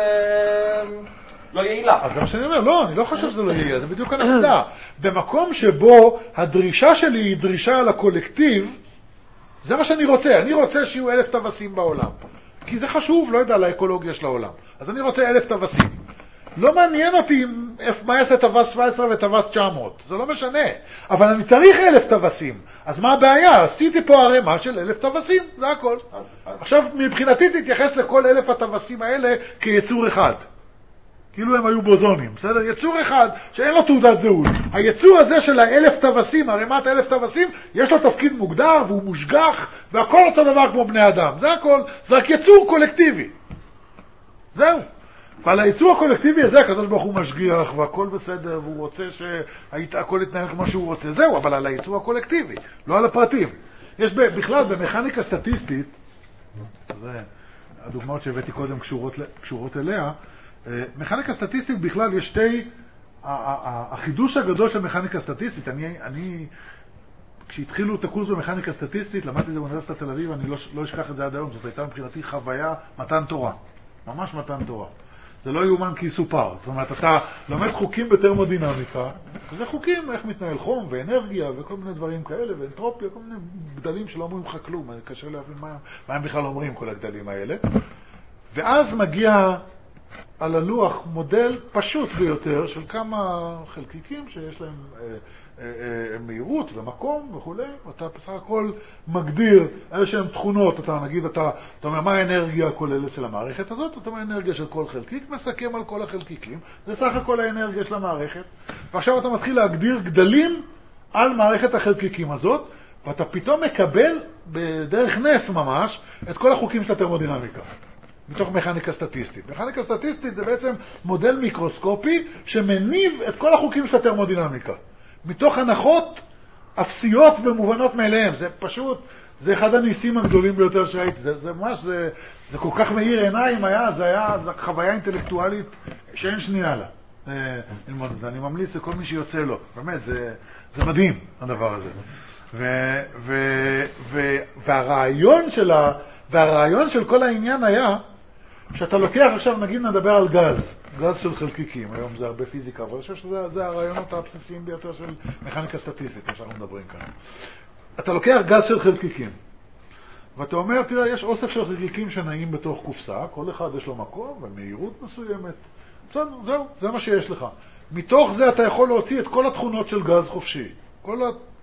[SPEAKER 3] לא יעילה.
[SPEAKER 1] אז זה מה שאני אומר, לא, אני לא חושב שזה לא יעילה, זה בדיוק הנקודה. במקום שבו הדרישה שלי היא דרישה על הקולקטיב, זה מה שאני רוצה. אני רוצה שיהיו אלף טווסים בעולם. כי זה חשוב, לא יודע, לאקולוגיה של העולם. אז אני רוצה אלף טווסים. לא מעניין אותי מה יעשה טווס שבע עשרה וטווס תשע מאות. זה לא משנה. אבל אני צריך אלף טווסים. אז מה הבעיה? עשיתי פה הרמה של אלף טווסים. זה הכל. אז, אז... עכשיו, מבחינתי תתייחס לכל אלף הטווסים האלה כיצור אחד. כאילו הם היו בוזונים. בסדר? יצור אחד שאין לו תעודת זהות. היצור הזה של האלף טווסים, הרמת האלף טווסים, יש לו תפקיד מוגדר והוא מושגח, והכל אותו דבר כמו בני אדם. זה הכל. זה רק יצור קולקטיבי. זהו. ועל היצור הקולקטיבי הזה, הקדוש ברוך הוא משגיח, והכל בסדר, והוא רוצה שהכל יתנהל כמו שהוא רוצה. זהו, אבל על היצור הקולקטיבי, לא על הפרטים. יש בכלל, במכניקה סטטיסטית, זה הדוגמאות שהבאתי קודם קשורות, קשורות אליה, מכניקה סטטיסטית בכלל יש שתי החידוש הגדול של מכניקה סטטיסטית, אני, אני, כשהתחילו את הקורס במכניקה סטטיסטית, למדתי את זה באוניברסיטת תל אביב, אני לא, לא אשכח את זה עד היום, זאת הייתה מבחינתי חוויה מתן תורה. ממש מתן תורה. זה לא יאומן כי יסופר. זאת אומרת, אתה לומד חוקים בטרמודינמיקה, וזה חוקים, איך מתנהל חום ואנרגיה וכל מיני דברים כאלה, ואנטרופיה, כל מיני גדלים שלא אומרים לך כלום, קשה להבין מה, מה הם בכלל אומרים כל הגדלים האלה. ואז מגיע על הלוח מודל פשוט ביותר של כמה חלקיקים שיש להם אה, אה, אה, מהירות ומקום וכו'. אתה בסך הכל מגדיר איזשהם תכונות, אתה נגיד, אתה, אתה אומר מה האנרגיה הכוללת של המערכת הזאת, אתה אומר האנרגיה של כל חלקיק, מסכם על כל החלקיקים, זה סך הכל האנרגיה של המערכת, ועכשיו אתה מתחיל להגדיר גדלים על מערכת החלקיקים הזאת, ואתה פתאום מקבל בדרך נס ממש את כל החוקים של הטרמודינמיקה. מתוך מכניקה סטטיסטית. מכניקה סטטיסטית זה בעצם מודל מיקרוסקופי שמניב את כל החוקים של הטרמודינמיקה. מתוך הנחות אפסיות ומובנות מאליהם. זה פשוט, זה אחד הניסים הגדולים ביותר שהייתי. זה, זה ממש, זה, זה כל כך מאיר עיניים היה, זה היה זה חוויה אינטלקטואלית שאין שנייה לה. ללמוד את זה. אני ממליץ לכל מי שיוצא לו. באמת, זה, זה מדהים, הדבר הזה. ו, ו, ו, והרעיון של ה, והרעיון של כל העניין היה שאתה לוקח עכשיו, נגיד נדבר על גז, גז של חלקיקים, היום זה הרבה פיזיקה, אבל אני חושב שזה זה הרעיונות הבסיסיים ביותר של מכניקה סטטיסטית, מה שאנחנו מדברים כאן. אתה לוקח גז של חלקיקים, ואתה אומר, תראה, יש אוסף של חלקיקים שנעים בתוך קופסה, כל אחד יש לו מקום ומהירות מסוימת, זהו, זהו, זה מה שיש לך. מתוך זה אתה יכול להוציא את כל התכונות של גז חופשי, כל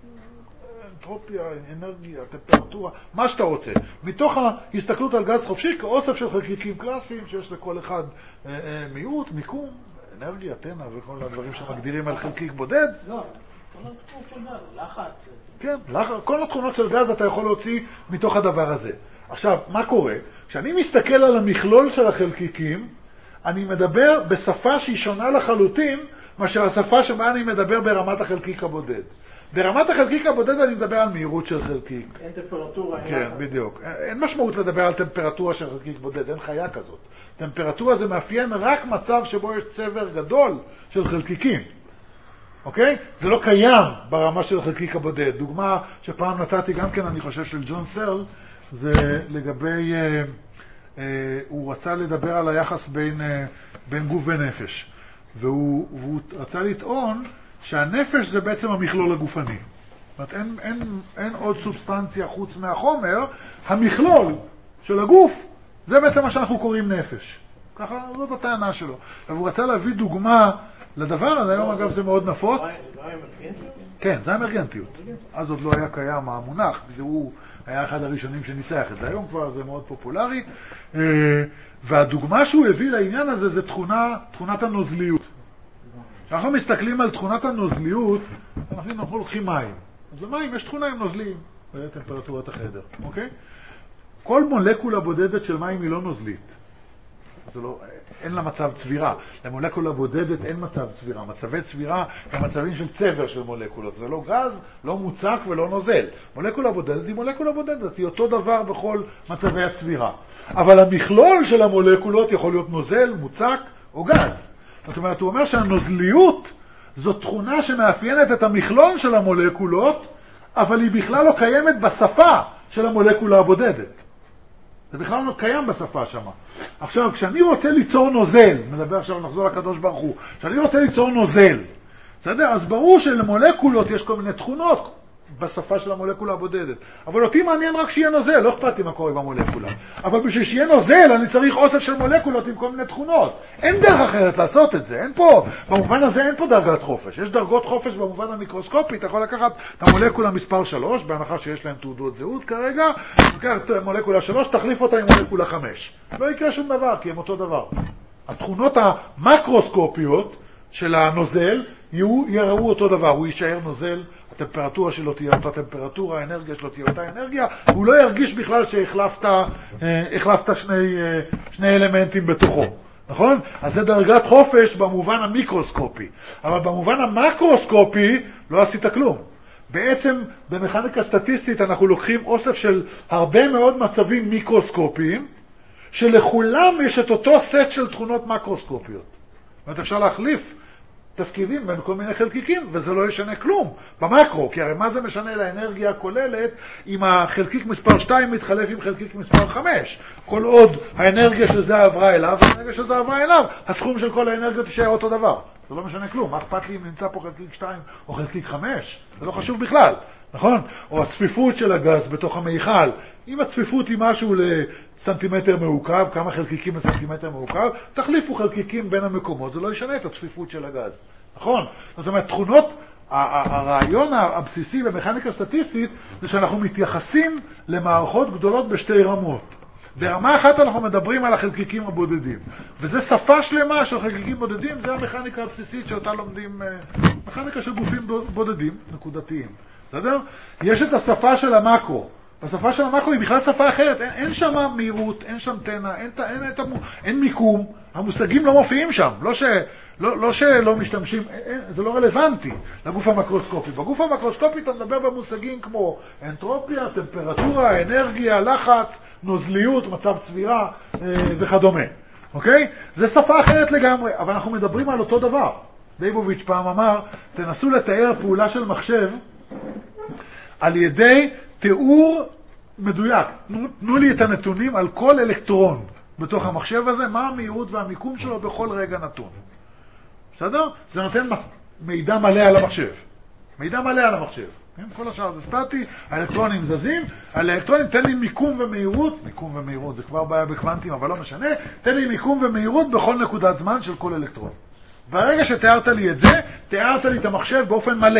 [SPEAKER 1] האנטרופיה, אנרגיה, טמפרטורה, מה שאתה רוצה. מתוך ההסתכלות על גז חופשי, כאוסף של חלקיקים קלאסיים, שיש לכל אחד אה, אה, מיעוט, מיקום, אנרגיה, תנע וכל הדברים שמגדירים על חלקיק בודד.
[SPEAKER 10] לא, כל התכונות של גז, לחץ.
[SPEAKER 1] כן, לחץ, כל התכונות של גז אתה יכול להוציא מתוך הדבר הזה. עכשיו, מה קורה? כשאני מסתכל על המכלול של החלקיקים, אני מדבר בשפה שהיא שונה לחלוטין, מאשר השפה שבה אני מדבר ברמת החלקיק הבודד. ברמת החלקיק הבודד אני מדבר על מהירות של חלקיק.
[SPEAKER 10] אין טמפרטורה.
[SPEAKER 1] כן, בדיוק. אין משמעות לדבר על טמפרטורה של חלקיק בודד, אין חיה כזאת. טמפרטורה זה מאפיין רק מצב שבו יש צבר גדול של חלקיקים. אוקיי? זה לא קיים ברמה של החלקיק הבודד. דוגמה שפעם נתתי גם כן, אני חושב, של ג'ון סרל, זה לגבי, אה, אה, הוא רצה לדבר על היחס בין, אה, בין גוף ונפש. והוא, והוא רצה לטעון שהנפש זה בעצם המכלול הגופני. זאת אומרת, אין, אין, אין עוד סובסטנציה חוץ מהחומר, המכלול של הגוף, זה בעצם מה שאנחנו קוראים נפש. ככה, זאת הטענה שלו. והוא רצה להביא דוגמה לדבר הזה, היום אגב זה מאוד נפוץ.
[SPEAKER 10] זה לא היה אמרגנטיות?
[SPEAKER 1] כן, זה אמרגנטיות. אז עוד לא היה קיים המונח, זה הוא היה אחד הראשונים שניסח את זה. היום כבר זה מאוד פופולרי. והדוגמה שהוא הביא לעניין הזה זה תכונה, תכונת הנוזליות. כשאנחנו מסתכלים על תכונת הנוזליות, אנחנו, אנחנו לוקחים מים. אז למים יש תכונה עם נוזליים, זה טמפרטורת החדר, אוקיי? כל מולקולה בודדת של מים היא לא נוזלית. זה לא, אין לה מצב צבירה. למולקולה בודדת אין מצב צבירה. מצבי צבירה הם מצבים של צבר של מולקולות. זה לא גז, לא מוצק ולא נוזל. מולקולה בודדת היא מולקולה בודדת. היא אותו דבר בכל מצבי הצבירה. אבל המכלול של המולקולות יכול להיות נוזל, מוצק או גז. זאת אומרת, הוא אומר שהנוזליות זו תכונה שמאפיינת את המכלול של המולקולות, אבל היא בכלל לא קיימת בשפה של המולקולה הבודדת. זה בכלל לא קיים בשפה שמה. עכשיו, כשאני רוצה ליצור נוזל, מדבר עכשיו, נחזור לקדוש ברוך הוא, כשאני רוצה ליצור נוזל, בסדר? אז ברור שלמולקולות יש כל מיני תכונות בשפה של המולקולה הבודדת. אבל אותי מעניין רק שיהיה נוזל, לא אכפת לי מה קורה עם המולקולה. אבל בשביל שיהיה נוזל, אני צריך אוסף של מולקולות עם כל מיני תכונות. אין דרך אחרת לעשות את זה. אין פה, במובן הזה אין פה דרגת חופש. יש דרגות חופש במובן המיקרוסקופי. אתה יכול לקחת את המולקולה מספר שלוש, בהנחה שיש להם תעודות זהות כרגע, לקחת את מולקולה שלוש, תחליף אותה עם מולקולה חמש. לא יקרה שום דבר, כי הם אותו דבר. התכונות המקרוסקופיות של הנוזל יראו אותו דבר. הוא יישאר נוזל, הטמפרטורה שלו תהיה אותה טמפרטורה, האנרגיה שלו תהיה אותה אנרגיה, הוא לא ירגיש בכלל שהחלפת החלפת שני, שני אלמנטים בתוכו, נכון? אז זה דרגת חופש במובן המיקרוסקופי, אבל במובן המקרוסקופי לא עשית כלום. בעצם במכניקה סטטיסטית אנחנו לוקחים אוסף של הרבה מאוד מצבים מיקרוסקופיים, שלכולם יש את אותו סט של תכונות מקרוסקופיות. זאת אומרת, אפשר להחליף תפקידים בין כל מיני חלקיקים, וזה לא ישנה כלום במקרו, כי הרי מה זה משנה לאנרגיה הכוללת אם החלקיק מספר שתיים מתחלף עם חלקיק מספר חמש? כל עוד האנרגיה של זה עברה אליו, האנרגיה של זה עברה אליו, הסכום של כל האנרגיות יישאר אותו דבר. זה לא משנה כלום, מה אכפת לי אם נמצא פה חלקיק שתיים או חלקיק חמש? זה לא חשוב בכלל, נכון? או הצפיפות של הגז בתוך המיכל, אם הצפיפות היא משהו לסנטימטר מעוקב, כמה חלקיקים לסנטימטר מעוקב, תחליפו חלקיקים בין המקומות, זה לא ישנה את הצפיפות של הגז, נכון? זאת אומרת, תכונות, הרעיון הבסיסי במכניקה סטטיסטית זה שאנחנו מתייחסים למערכות גדולות בשתי רמות. ברמה אחת אנחנו מדברים על החלקיקים הבודדים, וזה שפה שלמה של חלקיקים בודדים, זה המכניקה הבסיסית שאותה לומדים, מכניקה של גופים בודדים, נקודתיים. בסדר? יש את השפה של המקרו. השפה של המקרו היא בכלל שפה אחרת, אין, אין שם מהירות, אין שם תנה, אין, אין, אין, אין, אין מיקום, המושגים לא מופיעים שם, לא, ש, לא, לא שלא משתמשים, אין, זה לא רלוונטי לגוף המקרוסקופי. בגוף המקרוסקופי אתה מדבר במושגים כמו אנטרופיה, טמפרטורה, אנרגיה, לחץ, נוזליות, מצב צבירה וכדומה. אוקיי? זה שפה אחרת לגמרי, אבל אנחנו מדברים על אותו דבר. ליבוביץ' פעם אמר, תנסו לתאר פעולה של מחשב על ידי תיאור מדויק. תנו, תנו לי את הנתונים על כל אלקטרון בתוך המחשב הזה, מה המהירות והמיקום שלו בכל רגע נתון. בסדר? זה נותן מידע מלא על המחשב. מידע מלא על המחשב. כל השאר זה סטטי, האלקטרונים זזים, האלקטרונים תן לי מיקום ומהירות, מיקום ומהירות זה כבר בעיה בקוונטים אבל לא משנה, תן לי מיקום ומהירות בכל נקודת זמן של כל אלקטרון. ברגע שתיארת לי את זה, תיארת לי את המחשב באופן מלא.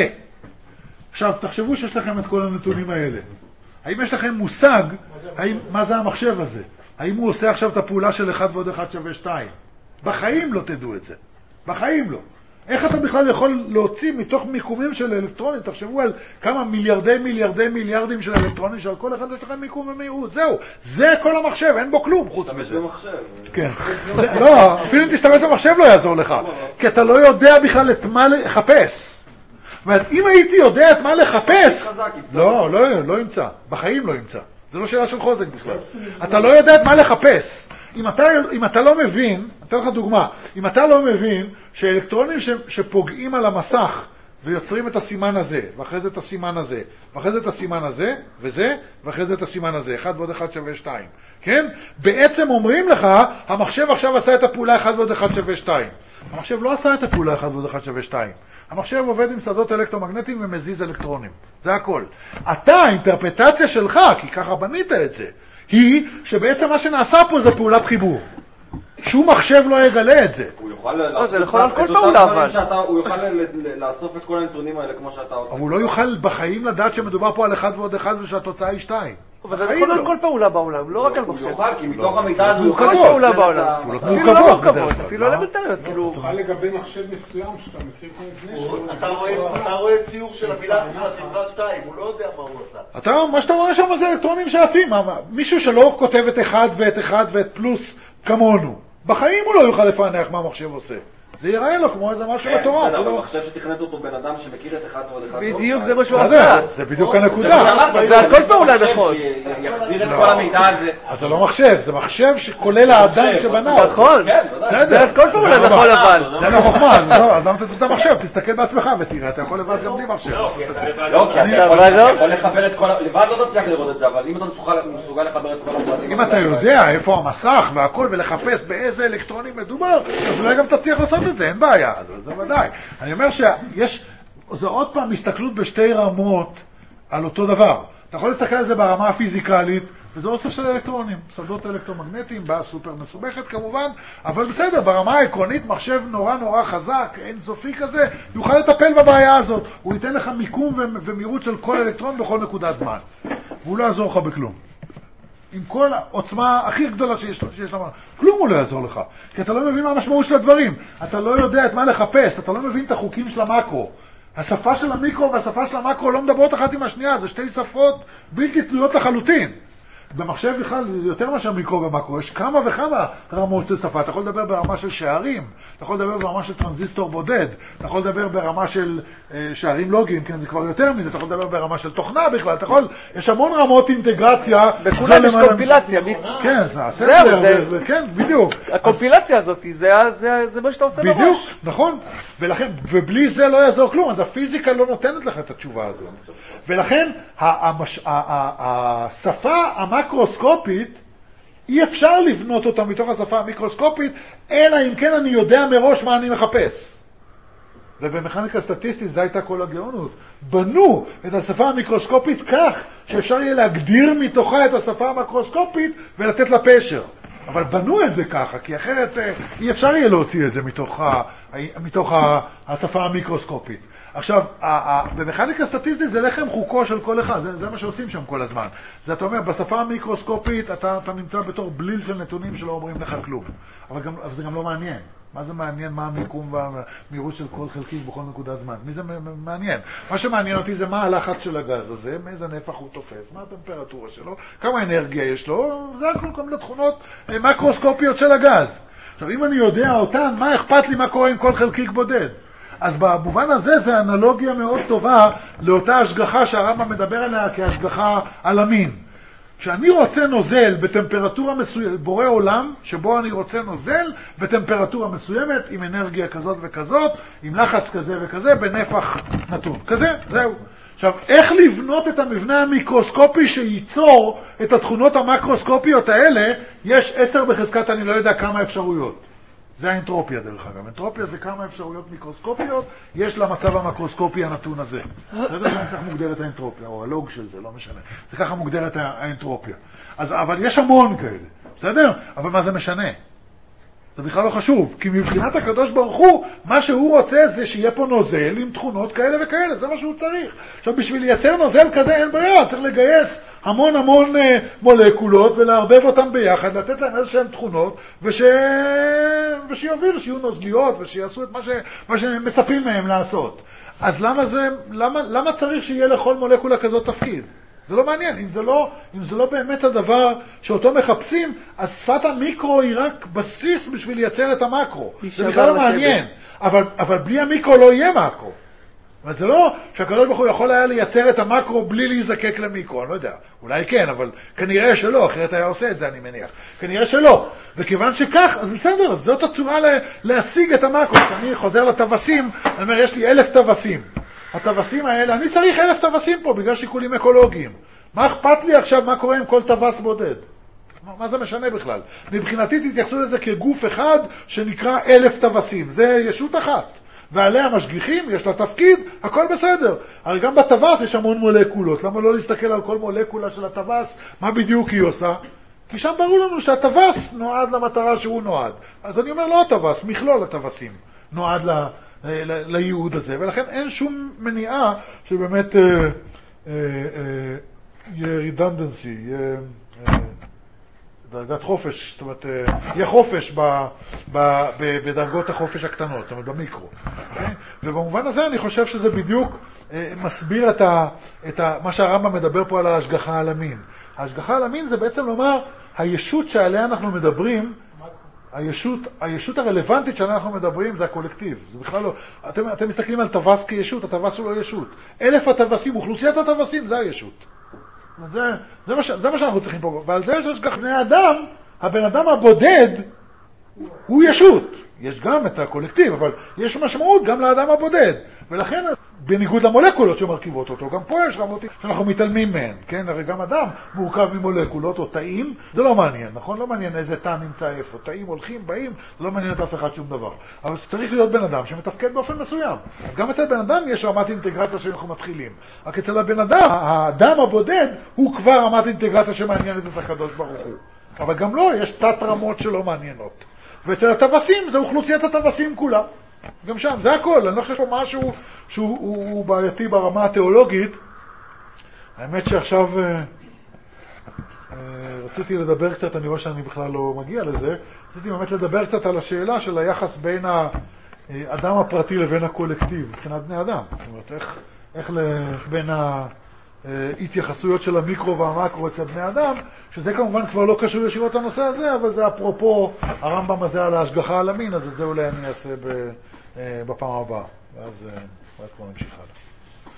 [SPEAKER 1] עכשיו, תחשבו שיש לכם את כל הנתונים האלה. האם יש לכם מושג, האם, מה זה המחשב הזה? האם הוא עושה עכשיו את הפעולה של אחד ועוד אחד שווה שתיים? בחיים לא תדעו את זה. בחיים לא. איך אתה בכלל יכול להוציא מתוך מיקומים של אלקטרונים? תחשבו על כמה מיליארדי מיליארדי מיליארדים של אלקטרונים, שעל כל אחד יש לכם מיקום ומהירות. זהו. זה כל המחשב, אין בו כלום חוץ מזה.
[SPEAKER 3] תשתמש במחשב.
[SPEAKER 1] כן. לא, אפילו אם תשתמש במחשב לא יעזור לך. כי אתה לא יודע בכלל את מה לחפש. זאת אומרת, אם הייתי יודע את מה לחפש, לא, לא, לא ימצא. בחיים לא ימצא. זה לא שאלה של חוזק בכלל. אתה לא יודע את מה לחפש. אם אתה, אם אתה לא מבין, אתן לך דוגמה, אם אתה לא מבין שאלקטרונים ש, שפוגעים על המסך ויוצרים את הסימן הזה, ואחרי זה את הסימן הזה, ואחרי זה את הסימן הזה, וזה, ואחרי זה את הסימן הזה, אחד ועוד אחד שווה שתיים. כן? בעצם אומרים לך, המחשב עכשיו עשה את הפעולה אחד ועוד אחד שווה שתיים. המחשב לא עשה את הפעולה אחד ועוד אחד שווה שתיים. המחשב עובד עם שדות אלקטרומגנטיים ומזיז אלקטרונים. זה הכל. אתה, האינטרפטציה שלך, כי ככה בנית את זה, היא שבעצם מה שנעשה פה זה פעולת חיבור. שום מחשב לא יגלה את זה.
[SPEAKER 3] הוא יוכל
[SPEAKER 9] לאסוף את אותם
[SPEAKER 3] שאתה, הוא יוכל לאסוף את כל הנתונים האלה כמו שאתה עושה.
[SPEAKER 1] אבל הוא לא יוכל בחיים לדעת שמדובר פה על אחד ועוד אחד ושהתוצאה היא שתיים.
[SPEAKER 9] אבל זה יכול על כל פעולה בעולם, לא רק על מחשב.
[SPEAKER 3] הוא יוכל, כי מתוך המידע הזה הוא
[SPEAKER 9] יוכל כל פעולה בעולם. אפילו לא מורכבות, אפילו אלמנטריות.
[SPEAKER 8] הוא יוכל לגבי מחשב מסוים שאתה מכיר כמו מבנה שהוא...
[SPEAKER 4] אתה רואה ציור של המילה של הסדרה שתיים, הוא לא יודע מה הוא עשה.
[SPEAKER 1] מה שאתה רואה שם זה אלקטרונים שעפים. מישהו שלא כותב את אחד ואת אחד ואת פלוס כמונו. בחיים הוא לא יוכל לפענח מה המחשב עושה. זה ייראה לו כמו איזה משהו מטורף.
[SPEAKER 3] זה לא מחשב שתכנת אותו בן אדם שמכיר את אחד ועוד אחד.
[SPEAKER 9] בדיוק, זה מה שהוא עשה.
[SPEAKER 1] זה בדיוק הנקודה.
[SPEAKER 9] זה על כל פעולה נכון.
[SPEAKER 3] יחזיר את כל המידע הזה.
[SPEAKER 1] אז זה לא מחשב, זה מחשב שכולל האדם שבנה.
[SPEAKER 9] נכון. זה על כל פעולה נכון אבל.
[SPEAKER 1] זה לא חוכמה, אז למה תצא את המחשב? תסתכל בעצמך ותראה, אתה יכול לבד גם בלי מחשב.
[SPEAKER 3] לא, כי אתה יכול לחבר את כל... לבד לא תצליח לראות את זה, אבל אם אתה מסוגל לחבר את כל הפרטים...
[SPEAKER 1] אם אתה יודע איפה המסך והכל ולחפש באיזה אלקטרונים מדובר, אז אולי גם תצליח לעשות את זה, אין בעיה, זה ודאי. אני אומר שיש, זה עוד פעם הסתכלות בשתי רמות על אותו דבר. אתה יכול להסתכל על זה ברמה הפיזיקלית, וזה אוסף של אלקטרונים, שדות אלקטרומגנטיים, בעיה סופר מסובכת כמובן, אבל בסדר, ברמה העקרונית, מחשב נורא נורא חזק, אינסופי כזה, יוכל לטפל בבעיה הזאת. הוא ייתן לך מיקום ומהירות של כל אלקטרון בכל נקודת זמן. והוא לא יעזור לך בכלום. עם כל העוצמה הכי גדולה שיש, שיש לה, כלום הוא לא יעזור לך. כי אתה לא מבין מה המשמעות של הדברים. אתה לא יודע את מה לחפש, אתה לא מבין את החוקים של המקרו. השפה של המיקרו והשפה של המקרו לא מדברות אחת עם השנייה, זה שתי שפות בלתי תלויות לחלוטין. במחשב בכלל זה יותר מאשר מיקרו ומקרו, יש כמה וכמה רמות של שפה. אתה יכול לדבר ברמה של שערים, אתה יכול לדבר ברמה של טרנזיסטור בודד, אתה יכול לדבר ברמה של אה, שערים לוגיים, כן, זה כבר יותר מזה, אתה יכול לדבר ברמה של תוכנה בכלל, אתה יכול, יש המון רמות אינטגרציה.
[SPEAKER 9] בכולם יש קומפילציה.
[SPEAKER 1] כן, זה הסמפלר, כן, בדיוק.
[SPEAKER 9] הקומפילציה הזאת, זה, זה, זה מה שאתה עושה בראש.
[SPEAKER 1] בדיוק, נכון. ולכן, ובלי זה לא יעזור כלום, אז הפיזיקה לא נותנת לך את התשובה הזאת. ולכן, המש, השפה המקרוסקופית, אי אפשר לבנות אותה מתוך השפה המיקרוסקופית, אלא אם כן אני יודע מראש מה אני מחפש. ובמכניקה סטטיסטית זה הייתה כל הגאונות. בנו את השפה המיקרוסקופית כך שאפשר יהיה להגדיר מתוכה את השפה המקרוסקופית ולתת לה פשר. אבל בנו את זה ככה, כי אחרת אי אפשר יהיה להוציא את זה מתוך, ה, מתוך ה, השפה המיקרוסקופית. עכשיו, במכניקה סטטיסטית זה לחם חוקו של כל אחד, זה, זה מה שעושים שם כל הזמן. זה אתה אומר, בשפה המיקרוסקופית אתה, אתה נמצא בתור בליל של נתונים שלא אומרים לך כלום. אבל, גם, אבל זה גם לא מעניין. מה זה מעניין? מה המיקום והמהירות של כל חלקיק בכל נקודת זמן? מי זה מעניין? מה שמעניין אותי זה מה הלחץ של הגז הזה, מאיזה נפח הוא תופס, מה הטמפרטורה שלו, כמה אנרגיה יש לו, זה הכל כל מיני תכונות מקרוסקופיות של הגז. עכשיו, אם אני יודע אותן, מה אכפת לי מה קורה עם כל חלקיק בודד? אז במובן הזה זה אנלוגיה מאוד טובה לאותה השגחה שהרמב"ם מדבר עליה כהשגחה על המין. כשאני רוצה נוזל בטמפרטורה מסוימת, בורא עולם שבו אני רוצה נוזל בטמפרטורה מסוימת, עם אנרגיה כזאת וכזאת, עם לחץ כזה וכזה, בנפח נתון. כזה, זהו. עכשיו, איך לבנות את המבנה המיקרוסקופי שייצור את התכונות המקרוסקופיות האלה? יש עשר בחזקת אני לא יודע כמה אפשרויות. זה האנטרופיה דרך אגב. אנטרופיה זה כמה אפשרויות מיקרוסקופיות יש למצב המקרוסקופי הנתון הזה. זה זה כך מוגדרת האנטרופיה, או הלוג של זה, לא משנה. זה ככה מוגדרת האנטרופיה. אז, אבל יש המון כאלה, בסדר? אבל מה זה משנה? זה בכלל לא חשוב, כי מבחינת הקדוש ברוך הוא, מה שהוא רוצה זה שיהיה פה נוזל עם תכונות כאלה וכאלה, זה מה שהוא צריך. עכשיו, בשביל לייצר נוזל כזה אין ברירה, צריך לגייס המון המון אה, מולקולות ולהרבב אותם ביחד, לתת להם איזשהם תכונות, וש... ושיובילו, שיהיו נוזליות ושיעשו את מה, ש... מה שמצפים מהם לעשות. אז למה, זה... למה... למה צריך שיהיה לכל מולקולה כזאת תפקיד? זה לא מעניין. אם זה לא, אם זה לא באמת הדבר שאותו מחפשים, אז שפת המיקרו היא רק בסיס בשביל לייצר את המקרו. זה בכלל לא מעניין. אבל, אבל בלי המיקרו לא יהיה מקרו. אבל זה לא שהקדוש ברוך הוא יכול היה לייצר את המקרו בלי להיזקק למיקרו. אני לא יודע. אולי כן, אבל כנראה שלא. אחרת היה עושה את זה, אני מניח. כנראה שלא. וכיוון שכך, אז בסדר. אז זאת הצורה להשיג את המקרו. אני חוזר לטווסים, אני אומר, יש לי אלף טווסים. הטווסים האלה, אני צריך אלף טווסים פה בגלל שיקולים אקולוגיים. מה אכפת לי עכשיו מה קורה עם כל טווס בודד? מה, מה זה משנה בכלל? מבחינתי תתייחסו לזה כגוף אחד שנקרא אלף טווסים. זה ישות אחת. ועליה משגיחים, יש לה תפקיד, הכל בסדר. הרי גם בטווס יש המון מולקולות. למה לא להסתכל על כל מולקולה של הטווס? מה בדיוק היא עושה? כי שם ברור לנו שהטווס נועד למטרה שהוא נועד. אז אני אומר לא הטווס, מכלול הטווסים נועד ל... לייעוד הזה, ולכן אין שום מניעה שבאמת יהיה redundancy, יהיה דרגת חופש, זאת אומרת, יהיה חופש בדרגות החופש הקטנות, זאת אומרת, במיקרו. ובמובן הזה אני חושב שזה בדיוק מסביר את מה שהרמב"ם מדבר פה על ההשגחה על המין. ההשגחה על המין זה בעצם לומר, הישות שעליה אנחנו מדברים, הישות, הישות הרלוונטית שאנחנו מדברים זה הקולקטיב. זה בכלל לא, אתם, אתם מסתכלים על טווס כישות, הטווס הוא לא ישות. אלף הטווסים, אוכלוסיית הטווסים זה הישות. זה, זה, מה, זה מה שאנחנו צריכים פה. ועל זה יש גם בני אדם, הבן אדם הבודד הוא ישות. יש גם את הקולקטיב, אבל יש משמעות גם לאדם הבודד. ולכן, בניגוד למולקולות שמרכיבות אותו, גם פה יש רמות שאנחנו מתעלמים מהן, כן? הרי גם אדם מורכב ממולקולות או תאים, זה לא מעניין, נכון? לא מעניין איזה תא נמצא איפה. תאים הולכים, באים, זה לא מעניין את אף אחד שום דבר. אבל צריך להיות בן אדם שמתפקד באופן מסוים. אז גם אצל בן אדם יש רמת אינטגרציה שאנחנו מתחילים. רק אצל הבן אדם, האדם הבודד הוא כבר רמת אינטגרציה שמעניינת את הקדוש ברוך הוא. אבל גם לא, יש תת רמות שלא מעניינות. ואצל הטווסים זה אוכלוסיית הטווסים כולה. גם שם, זה הכל. אני לא חושב פה משהו שהוא הוא, הוא בעייתי ברמה התיאולוגית. האמת שעכשיו אה, אה, רציתי לדבר קצת, אני רואה שאני בכלל לא מגיע לזה, רציתי באמת לדבר קצת על השאלה של היחס בין האדם הפרטי לבין הקולקטיב, מבחינת בני אדם. זאת אומרת, איך, איך בין ה... התייחסויות של המיקרו והמקרו אצל בני אדם, שזה כמובן כבר לא קשור ישירות לנושא הזה, אבל זה אפרופו הרמב"ם הזה על ההשגחה על המין, אז את זה אולי אני אעשה בפעם הבאה, ואז, ואז כבר נמשיך הלאה.